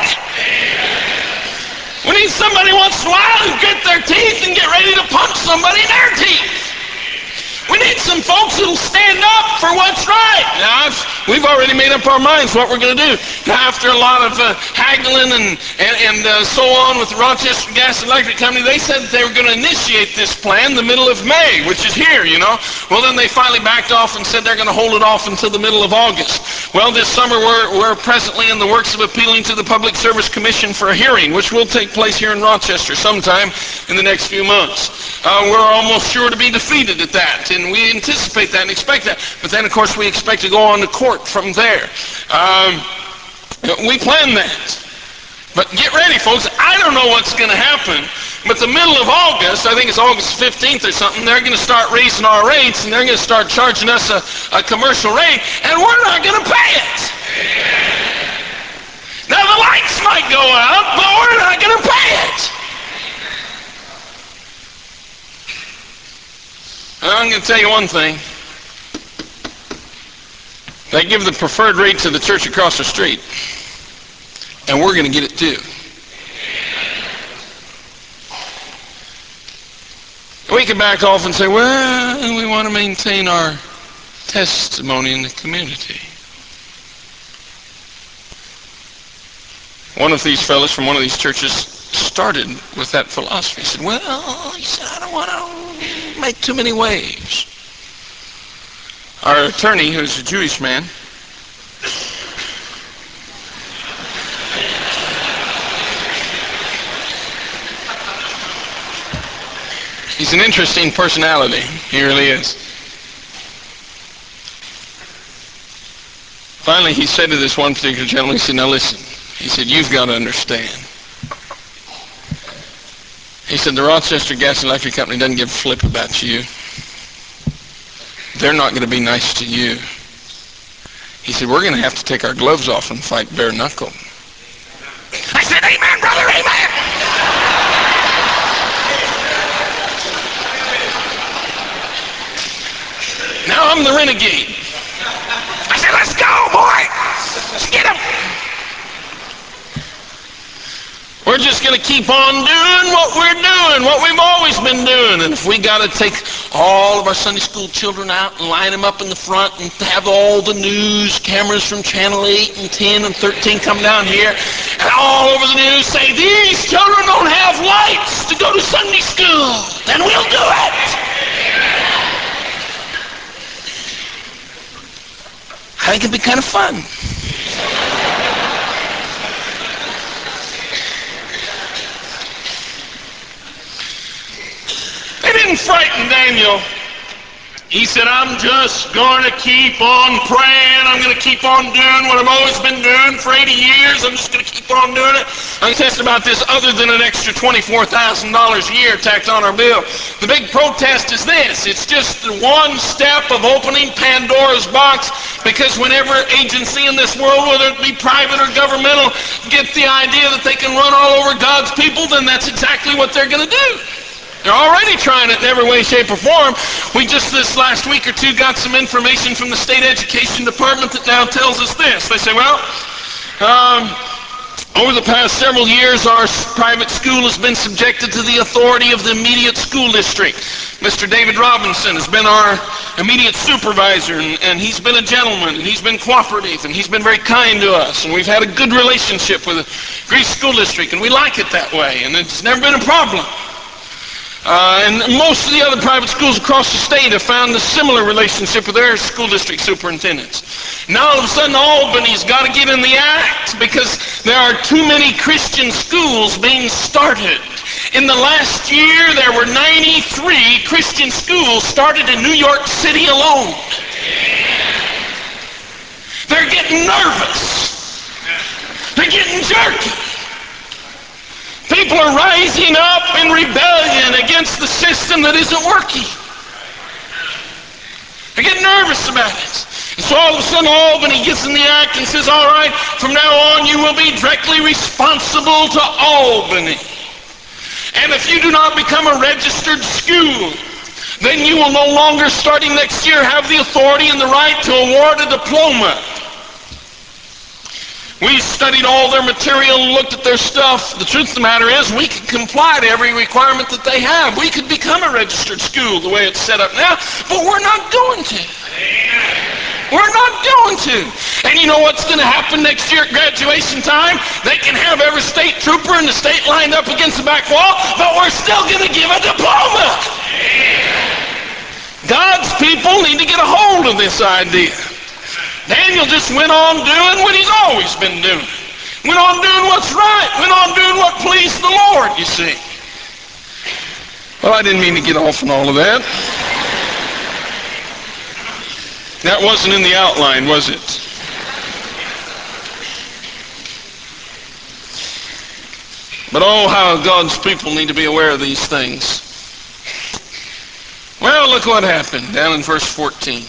We need somebody once in a while who grit their teeth and get ready to punch somebody in their teeth. We need some folks who'll stand up for what's right. Now, I've, we've already made up our minds what we're going to do. After a lot of uh, haggling and, and, and uh, so on with the Rochester Gas and Electric Company, they said that they were going to initiate this plan the middle of May, which is here, you know. Well, then they finally backed off and said they're going to hold it off until the middle of August. Well, this summer we're, we're presently in the works of appealing to the Public Service Commission for a hearing, which will take place here in Rochester sometime in the next few months. Uh, we're almost sure to be defeated at that. And we anticipate that and expect that. But then, of course, we expect to go on to court from there. Um, we plan that. But get ready, folks. I don't know what's going to happen. But the middle of August, I think it's August fifteenth or something, they're going to start raising our rates, and they're going to start charging us a, a commercial rate, and we're not going to pay it. Now, the lights might go out, but we're not going to pay it. I'm going to tell you one thing. They give the preferred rate to the church across the street, and we're going to get it too. We can back off and say, well, we want to maintain our testimony in the community. One of these fellows from one of these churches started with that philosophy. He said, well, he said, I don't want to make too many waves. Our attorney, who's a Jewish man, he's an interesting personality. He really is. Finally, he said to this one particular gentleman, he said, now listen, he said, you've got to understand. He said, the Rochester Gas and Electric Company doesn't give a flip about you. They're not going to be nice to you. He said, we're going to have to take our gloves off and fight bare knuckle. I said, amen, brother, amen. Now I'm the renegade. I said, let's go, boy. Let's get him. We're just going to keep on doing what we're doing, what we've always been doing. And if we got to take all of our Sunday school children out and line them up in the front and have all the news cameras from Channel eight and ten and thirteen come down here and all over the news say, these children don't have lights to go to Sunday school, then we'll do it. I think it'd be kind of fun. They didn't frighten Daniel. He said, I'm just going to keep on praying. I'm going to keep on doing what I've always been doing for eighty years. I'm just going to keep on doing it. I'm test about this other than an extra twenty-four thousand dollars a year tacked on our bill. The big protest is this. It's just one step of opening Pandora's box, because whenever agency in this world, whether it be private or governmental, get the idea that they can run all over God's people, then that's exactly what they're going to do. They're already trying it in every way, shape, or form. We just this last week or two got some information from the state education department that now tells us this. They say, well, um, over the past several years, our private school has been subjected to the authority of the immediate school district. Mister David Robinson has been our immediate supervisor, and, and he's been a gentleman, and he's been cooperative, and he's been very kind to us, and we've had a good relationship with the Greece School District, and we like it that way, and it's never been a problem. Uh, and most of the other private schools across the state have found a similar relationship with their school district superintendents. Now all of a sudden Albany's got to get in the act because there are too many Christian schools being started. In the last year there were ninety-three Christian schools started in New York City alone. They're getting nervous. They're getting jerky. People are rising up in rebellion against the system that isn't working. They get nervous about it. And so all of a sudden Albany gets in the act and says, all right, from now on you will be directly responsible to Albany. And if you do not become a registered school, then you will no longer, starting next year, have the authority and the right to award a diploma. We studied all their material and looked at their stuff. The truth of the matter is, we could comply to every requirement that they have. We could become a registered school the way it's set up now, but we're not going to. We're not going to. And you know what's going to happen next year at graduation time? They can have every state trooper in the state lined up against the back wall, but we're still going to give a diploma. God's people need to get a hold of this idea. Daniel just went on doing what he's always been doing. Went on doing what's right. Went on doing what pleased the Lord, you see. Well, I didn't mean to get off on all of that. That wasn't in the outline, was it? But oh, how God's people need to be aware of these things. Well, look what happened down in verse fourteen.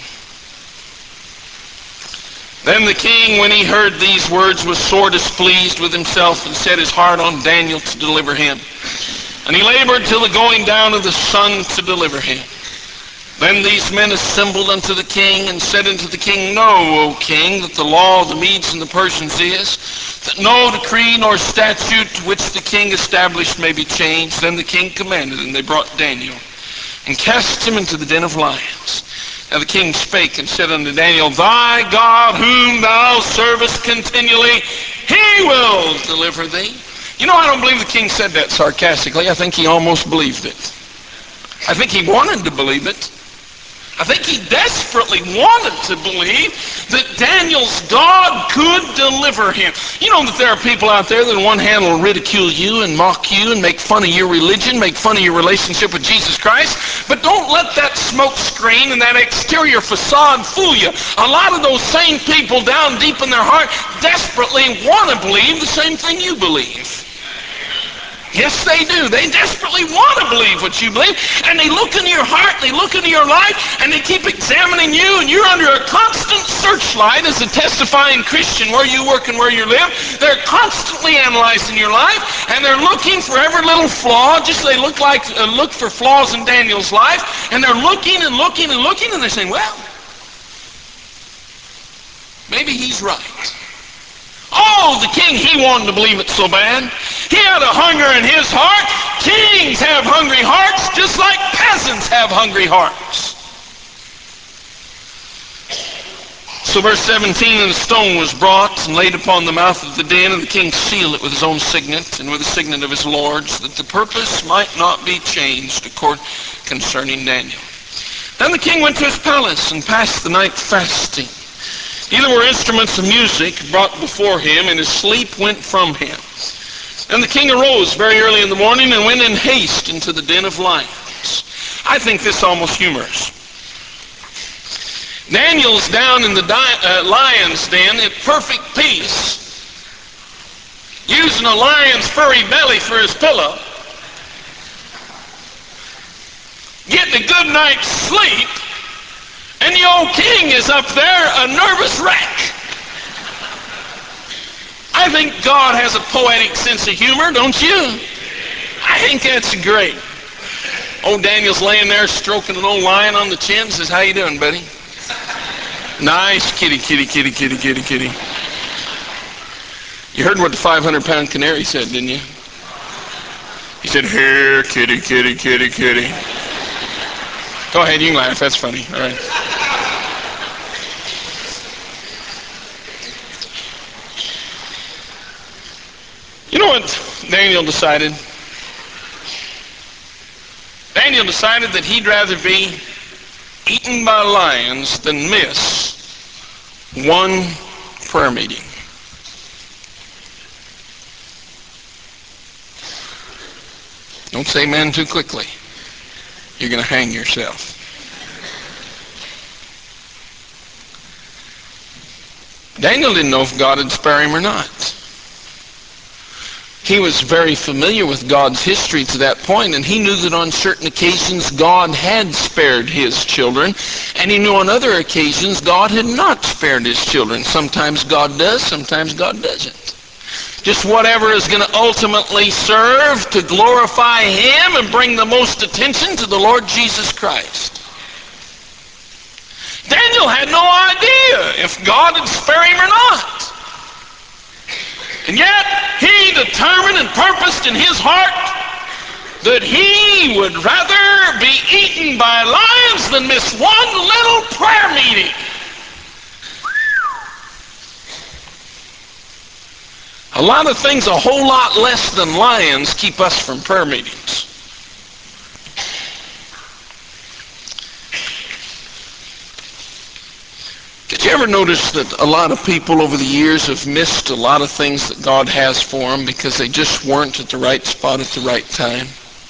Then the king, when he heard these words, was sore displeased with himself and set his heart on Daniel to deliver him. And he labored till the going down of the sun to deliver him. Then these men assembled unto the king and said unto the king, Know, O king, that the law of the Medes and the Persians is, that no decree nor statute which the king established may be changed. Then the king commanded, and they brought Daniel, and cast him into the den of lions. Now the king spake and said unto Daniel, Thy God whom thou servest continually, he will deliver thee. You know, I don't believe the king said that sarcastically. I think he almost believed it. I think he wanted to believe it. I think he desperately wanted to believe that Daniel's God could deliver him. You know that there are people out there that on one hand will ridicule you and mock you and make fun of your religion, make fun of your relationship with Jesus Christ, but don't let that smoke screen and that exterior facade fool you. A lot of those same people down deep in their heart desperately want to believe the same thing you believe. Yes, they do. They desperately want to believe what you believe. And they look into your heart, they look into your life, and they keep examining you, and you're under a constant searchlight as a testifying Christian where you work and where you live. They're constantly analyzing your life, and they're looking for every little flaw, just as they look like uh, look for flaws in Daniel's life, and they're looking and looking and looking, and they're saying, well, maybe he's right. Oh, the king, he wanted to believe it so bad. He had a hunger in his heart. Kings have hungry hearts, just like peasants have hungry hearts. So verse seventeen, and a stone was brought and laid upon the mouth of the den, and the king sealed it with his own signet and with the signet of his lords, that the purpose might not be changed concerning Daniel. Then the king went to his palace and passed the night fasting. Either were instruments of music brought before him, and his sleep went from him. And the king arose very early in the morning and went in haste into the den of lions. I think this is almost humorous. Daniel's down in the di- uh, lion's den at perfect peace, using a lion's furry belly for his pillow, getting a good night's sleep, and the old king is up there, a nervous wreck. I think God has a poetic sense of humor, don't you? I think that's great. Old Daniel's laying there stroking an old lion on the chin, says, how you doing, buddy? Nice, kitty, kitty, kitty, kitty, kitty, kitty. You heard what the five hundred pound canary said, didn't you? He said, here, kitty, kitty, kitty, kitty. Go ahead, you can laugh, that's funny, all right. You know what Daniel decided? Daniel decided that he'd rather be eaten by lions than miss one prayer meeting. Don't say amen too quickly. You're going to hang yourself. Daniel didn't know if God would spare him or not. He was very familiar with God's history to that point, and he knew that on certain occasions God had spared his children, and he knew on other occasions God had not spared his children. Sometimes God does, sometimes God doesn't. just whatever is going to ultimately serve to glorify Him and bring the most attention to the Lord Jesus Christ. Daniel had no idea if God would spare him or not. And yet, he determined and purposed in his heart that he would rather be eaten by lions than miss one little prayer meeting. A lot of things a whole lot less than lions keep us from prayer meetings. Did you ever notice that a lot of people over the years have missed a lot of things that God has for them because they just weren't at the right spot at the right time?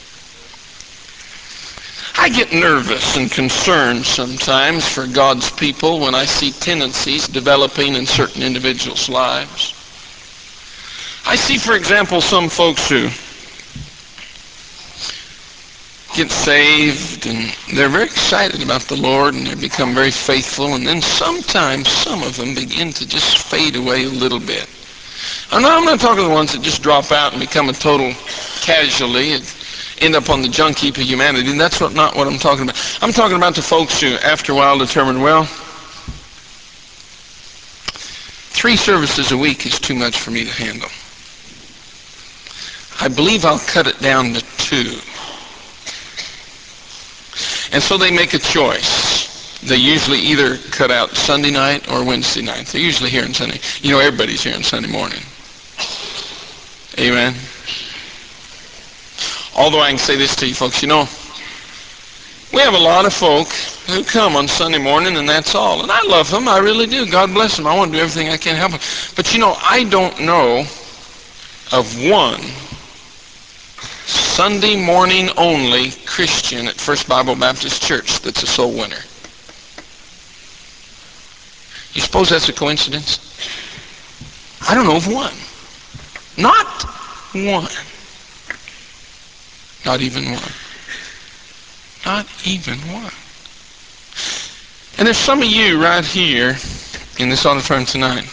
I get nervous and concerned sometimes for God's people when I see tendencies developing in certain individuals' lives. I see, for example, some folks who get saved and they're very excited about the Lord and they become very faithful, and then sometimes some of them begin to just fade away a little bit. I'm not, I'm not talking the ones that just drop out and become a total casualty and end up on the junk heap of humanity. And that's what, not what I'm talking about. I'm talking about the folks who after a while determine, well, three services a week is too much for me to handle. I believe I'll cut it down to two. And so they make a choice. They usually either cut out Sunday night or Wednesday night. They're usually here on Sunday. You know, everybody's here on Sunday morning. Amen. Although I can say this to you folks, you know, we have a lot of folk who come on Sunday morning and that's all. And I love them. I really do. God bless them. I want to do everything I can to help them. But you know, I don't know of one Sunday morning only Christian at First Bible Baptist Church that's a soul winner. You suppose that's a coincidence? I don't know of one. Not one. Not even one. Not even one. And there's some of you right here in this auditorium tonight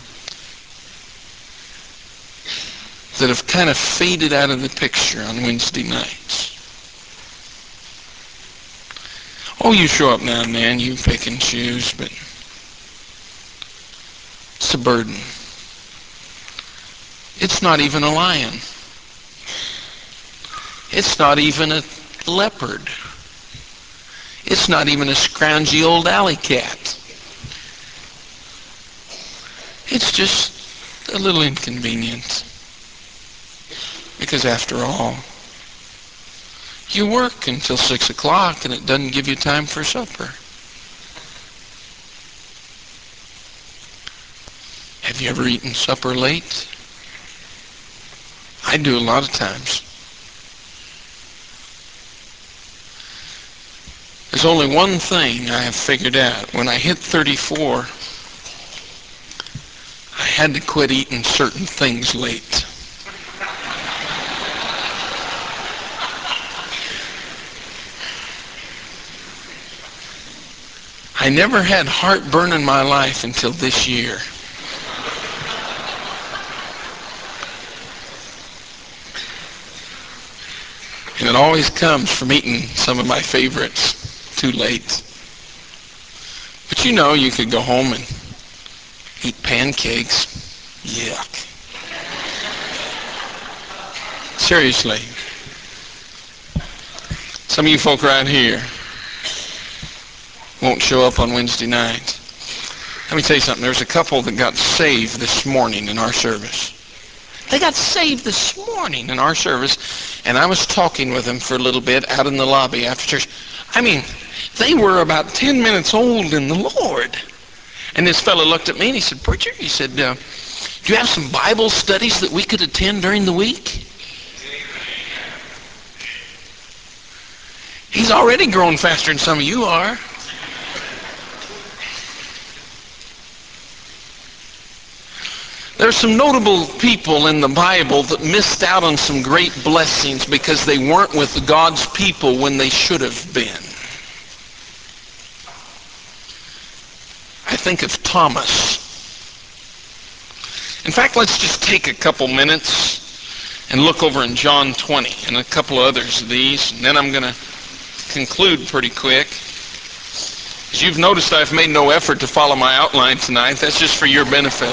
that have kind of faded out of the picture on Wednesday nights. Oh, you show up now and then, you pick and choose, but it's a burden. It's not even a lion. It's not even a leopard. It's not even a scroungy old alley cat. It's just a little inconvenient. Because after all, you work until six o'clock and it doesn't give you time for supper. Have you ever eaten supper late? I do a lot of times. There's only one thing I have figured out. When I hit thirty-four, I had to quit eating certain things late. I never had heartburn in my life until this year. And it always comes from eating some of my favorites too late. But you know, you could go home and eat pancakes. Yuck. Seriously. Some of you folk right here won't show up on Wednesday night. Let me tell you something. There's a couple that got saved this morning in our service. They got saved this morning in our service, and I was talking with them for a little bit out in the lobby after church. I mean, they were about ten minutes old in the Lord. And this fellow looked at me and he said, "Preacher," he said, uh, "do you have some Bible studies that we could attend during the week?" He's already grown faster than some of you are. There's some notable people in the Bible that missed out on some great blessings because they weren't with God's people when they should have been. I think of Thomas. In fact, let's just take a couple minutes and look over in John twenty and a couple of others of these, and then I'm going to conclude pretty quick. As you've noticed, I've made no effort to follow my outline tonight. That's just for your benefit.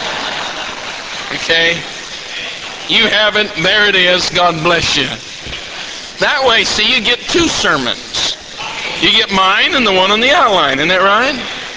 Okay? You haven't. There it is. God bless you. That way, see, you get two sermons. You get mine and the one on the outline. Isn't that right?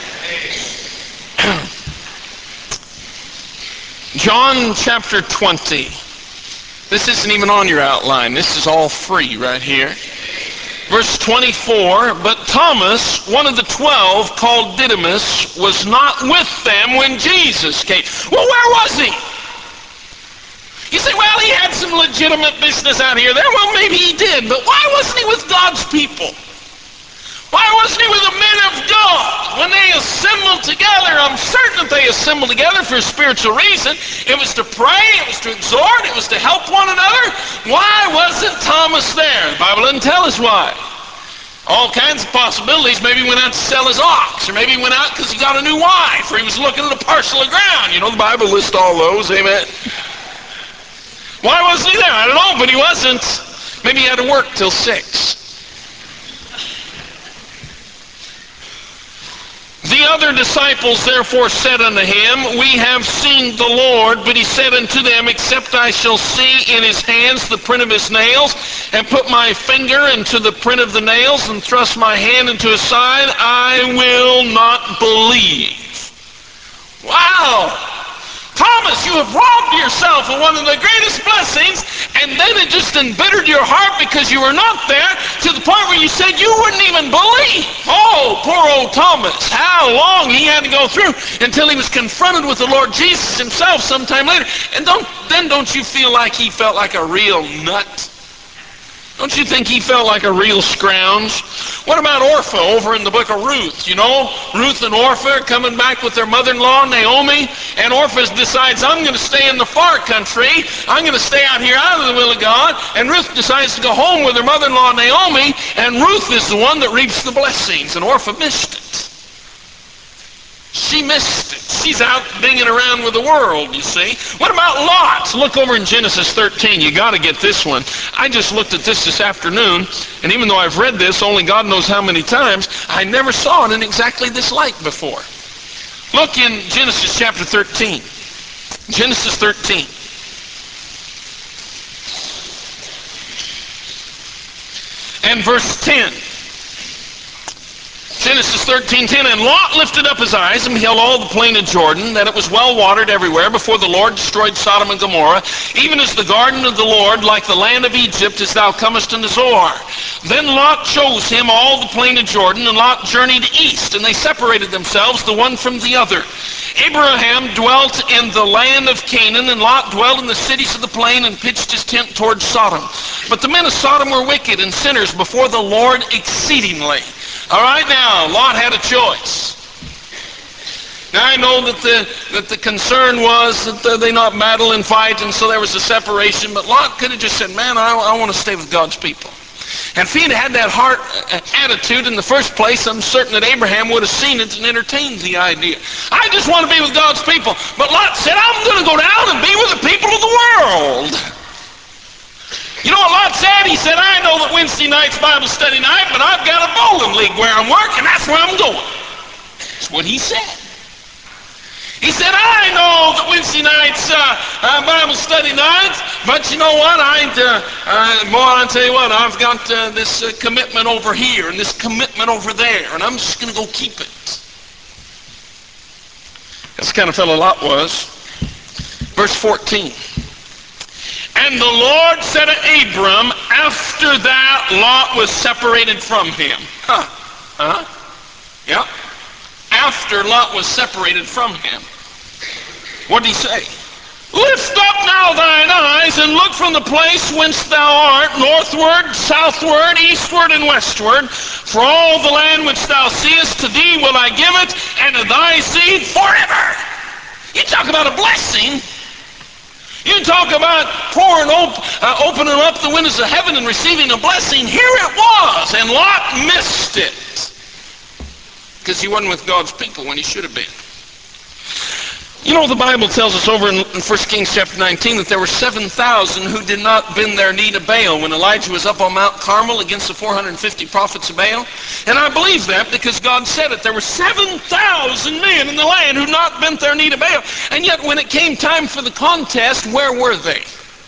John chapter twenty. This isn't even on your outline. This is all free right here. Verse twenty-four, but Thomas, one of the twelve, called Didymus, was not with them when Jesus came. Well, where was he? You say, well, he had some legitimate business out here there. Well, maybe he did, but why wasn't he with God's people? Why wasn't he with the men of God? When they assembled together, I'm certain that they assembled together for a spiritual reason. It was to pray, it was to exhort, it was to help one another. Why wasn't Thomas there? The Bible doesn't tell us why. All kinds of possibilities. Maybe he went out to sell his ox, or maybe he went out because he got a new wife, or he was looking at a parcel of ground. You know, the Bible lists all those, amen? Why wasn't he there? I don't know, but he wasn't. Maybe he had to work till six. The other disciples therefore said unto him, we have seen the Lord. But he said unto them, except I shall see in his hands the print of his nails, and put my finger into the print of the nails, and thrust my hand into his side, I will not believe. Wow! Thomas, you have robbed yourself of one of the greatest blessings, and then it just embittered your heart because you were not there, to the point where you said you wouldn't even believe. Oh, poor old Thomas. How long he had to go through until he was confronted with the Lord Jesus himself sometime later. And don't, then don't you feel like he felt like a real nut? Don't you think he felt like a real scrounge? What about Orpah over in the book of Ruth? You know, Ruth and Orpah are coming back with their mother-in-law, Naomi, and Orpah decides, I'm going to stay in the far country. I'm going to stay out here out of the will of God. And Ruth decides to go home with her mother-in-law, Naomi, and Ruth is the one that reaps the blessings, and Orpah missed it. She missed it. She's out dinging around with the world, you see. What about Lot? Look over in Genesis thirteen. You got to get this one. I just looked at this this afternoon, and even though I've read this only God knows how many times, I never saw it in exactly this light before. Look in Genesis chapter thirteen. Genesis thirteen. And verse ten. Genesis thirteen ten, and Lot lifted up his eyes and beheld all the plain of Jordan, that it was well watered everywhere, before the Lord destroyed Sodom and Gomorrah, even as the garden of the Lord, like the land of Egypt, as thou comest unto Zoar. Then Lot chose him all the plain of Jordan, and Lot journeyed east, and they separated themselves, the one from the other. Abraham dwelt in the land of Canaan, and Lot dwelt in the cities of the plain, and pitched his tent toward Sodom. But the men of Sodom were wicked and sinners before the Lord exceedingly. All right, now, Lot had a choice. Now, I know that the, that the concern was that they not battle and fight, and so there was a separation, but Lot could have just said, man, I, I want to stay with God's people. And if he had had that heart attitude in the first place, I'm certain that Abraham would have seen it and entertained the idea. I just want to be with God's people. But Lot said, I'm going to go down and be with the people of the world. You know what Lot said? He said, I know that Wednesday night's Bible study night, but I've got a bowling league where I'm working. That's where I'm going. That's what he said. He said, I know that Wednesday night's uh, uh, Bible study night, but you know what? I, uh, uh, boy, I'll tell you what, I've got uh, this uh, commitment over here and this commitment over there, and I'm just going to go keep it. That's the kind of fellow Lot was. Verse fourteen. And the Lord said to Abram, after that Lot was separated from him. Huh? Huh? Yeah. After Lot was separated from him. What did he say? Lift up now thine eyes and look from the place whence thou art, northward, southward, eastward, and westward. For all the land which thou seest, to thee will I give it, and to thy seed forever. You talk about a blessing. You talk about pouring, op- uh, opening up the windows of heaven and receiving a blessing. Here it was, and Lot missed it because he wasn't with God's people when he should have been. You know, the Bible tells us over in First Kings chapter nineteen that there were seven thousand who did not bend their knee to Baal when Elijah was up on Mount Carmel against the four hundred fifty prophets of Baal. And I believe that because God said it. There were seven thousand men in the land who had not bent their knee to Baal. And yet when it came time for the contest, where were they?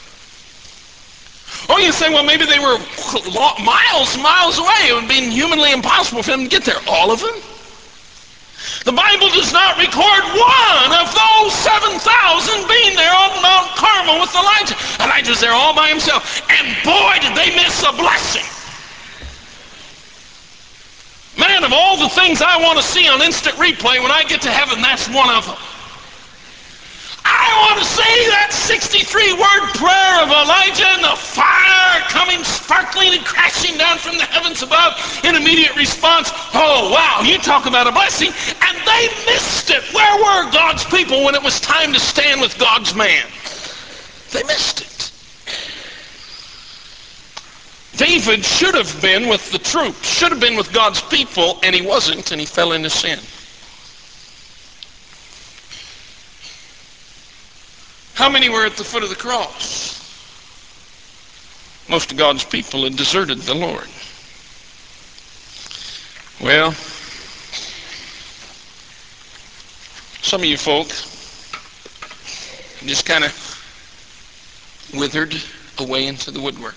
Oh, you say, well, maybe they were miles and miles away. It would have been humanly impossible for them to get there. All of them? The Bible does not record one of those seven thousand being there on Mount Carmel with Elijah. Elijah's there all by himself. And boy, did they miss a blessing. Man, of all the things I want to see on instant replay when I get to heaven, that's one of them. I want to see that sixty-three word prayer of Elijah and the fire coming sparkling and crashing down from the heavens above in immediate response. Oh, wow, you talk about a blessing. And they missed it. Where were God's people when it was time to stand with God's man? They missed it. David should have been with the troops, should have been with God's people, and he wasn't, and he fell into sin. How many were at the foot of the cross? Most of God's people had deserted the Lord. Well, some of you folk just kind of withered away into the woodwork.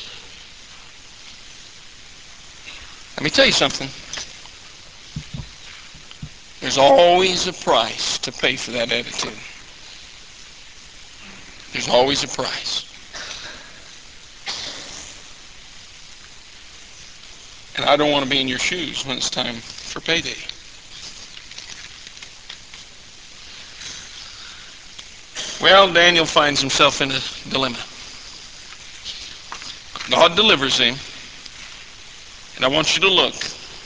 Let me tell you something. There's always a price to pay for that attitude. There's always a price. And I don't want to be in your shoes when it's time for payday. Well, Daniel finds himself in a dilemma. God delivers him. And I want you to look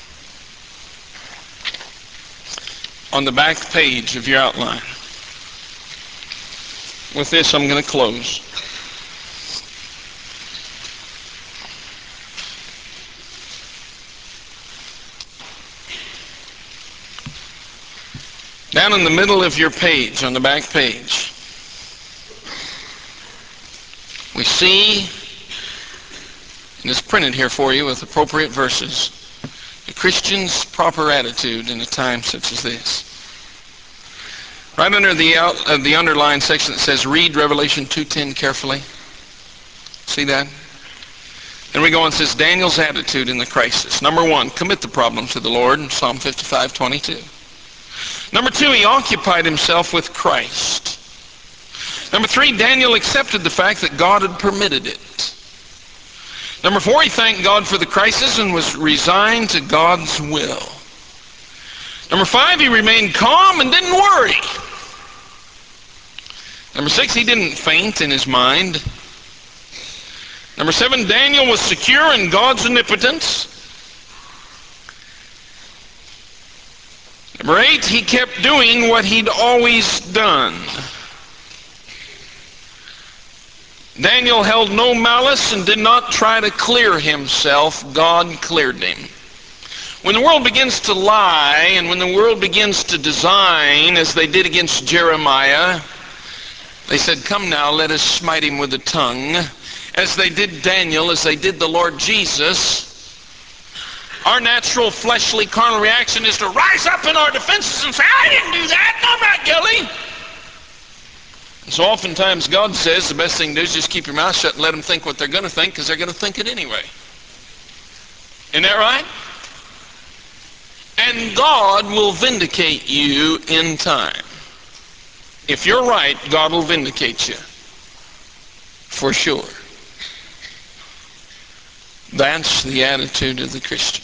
on the back page of your outline. With this, I'm going to close. Down in the middle of your page, on the back page, we see, and it's printed here for you with appropriate verses, a Christian's proper attitude in a time such as this. Right under the out, uh, the underlined section that says, read Revelation two ten carefully. See that? Then we go on and says, Daniel's attitude in the crisis. Number one, commit the problem to the Lord in Psalm fifty-five twenty-two. Number two, he occupied himself with Christ. Number three, Daniel accepted the fact that God had permitted it. Number four, he thanked God for the crisis and was resigned to God's will. Number five, he remained calm and didn't worry. Number six, he didn't faint in his mind. Number seven, Daniel was secure in God's omnipotence. Number eight, he kept doing what he'd always done. Daniel held no malice and did not try to clear himself. God cleared him. When the world begins to lie and when the world begins to design, as they did against Jeremiah, they said, come now, let us smite him with the tongue. As they did Daniel, as they did the Lord Jesus, our natural fleshly carnal reaction is to rise up in our defenses and say, I didn't do that, I'm not guilty. And so oftentimes God says the best thing to do is just keep your mouth shut and let them think what they're going to think, because they're going to think it anyway. Isn't that right? And God will vindicate you in time. If you're right, God will vindicate you. For sure. That's the attitude of the Christian.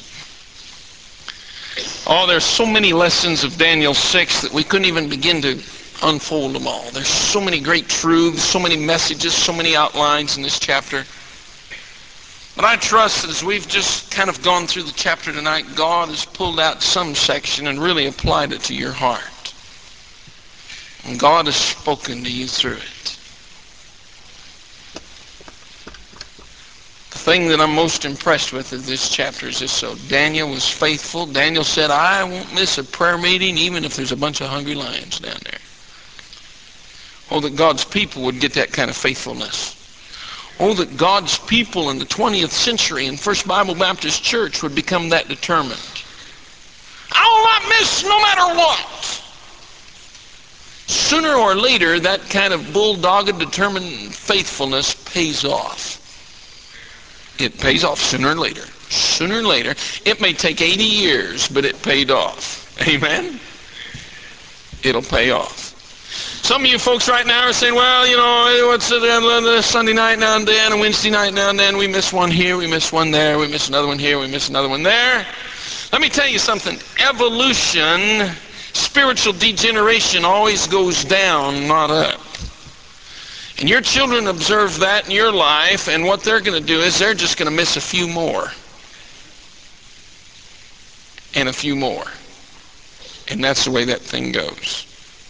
Oh, there's so many lessons of Daniel six that we couldn't even begin to unfold them all. There's so many great truths, so many messages, so many outlines in this chapter. But I trust that as we've just kind of gone through the chapter tonight, God has pulled out some section and really applied it to your heart. And God has spoken to you through it. The thing that I'm most impressed with of this chapter is this. So Daniel was faithful. Daniel said, I won't miss a prayer meeting even if there's a bunch of hungry lions down there. Oh, that God's people would get that kind of faithfulness. Oh, that God's people in the twentieth century in First Bible Baptist Church would become that determined. I will not miss no matter what. Sooner or later, that kind of bulldogged, determined faithfulness pays off. It pays off sooner or later. Sooner or later. It may take eighty years, but it paid off. Amen? It'll pay off. Some of you folks right now are saying, well, you know, what's it, uh, Sunday night now and then, and Wednesday night now and then, we miss one here, we miss one there, we miss another one here, we miss another one there. Let me tell you something. Evolution, spiritual degeneration always goes down, not up. And your children observe that in your life, and what they're going to do is they're just going to miss a few more. And a few more. And that's the way that thing goes.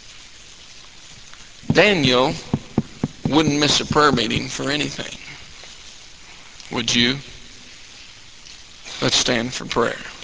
Daniel wouldn't miss a prayer meeting for anything. Would you? Let's stand for prayer.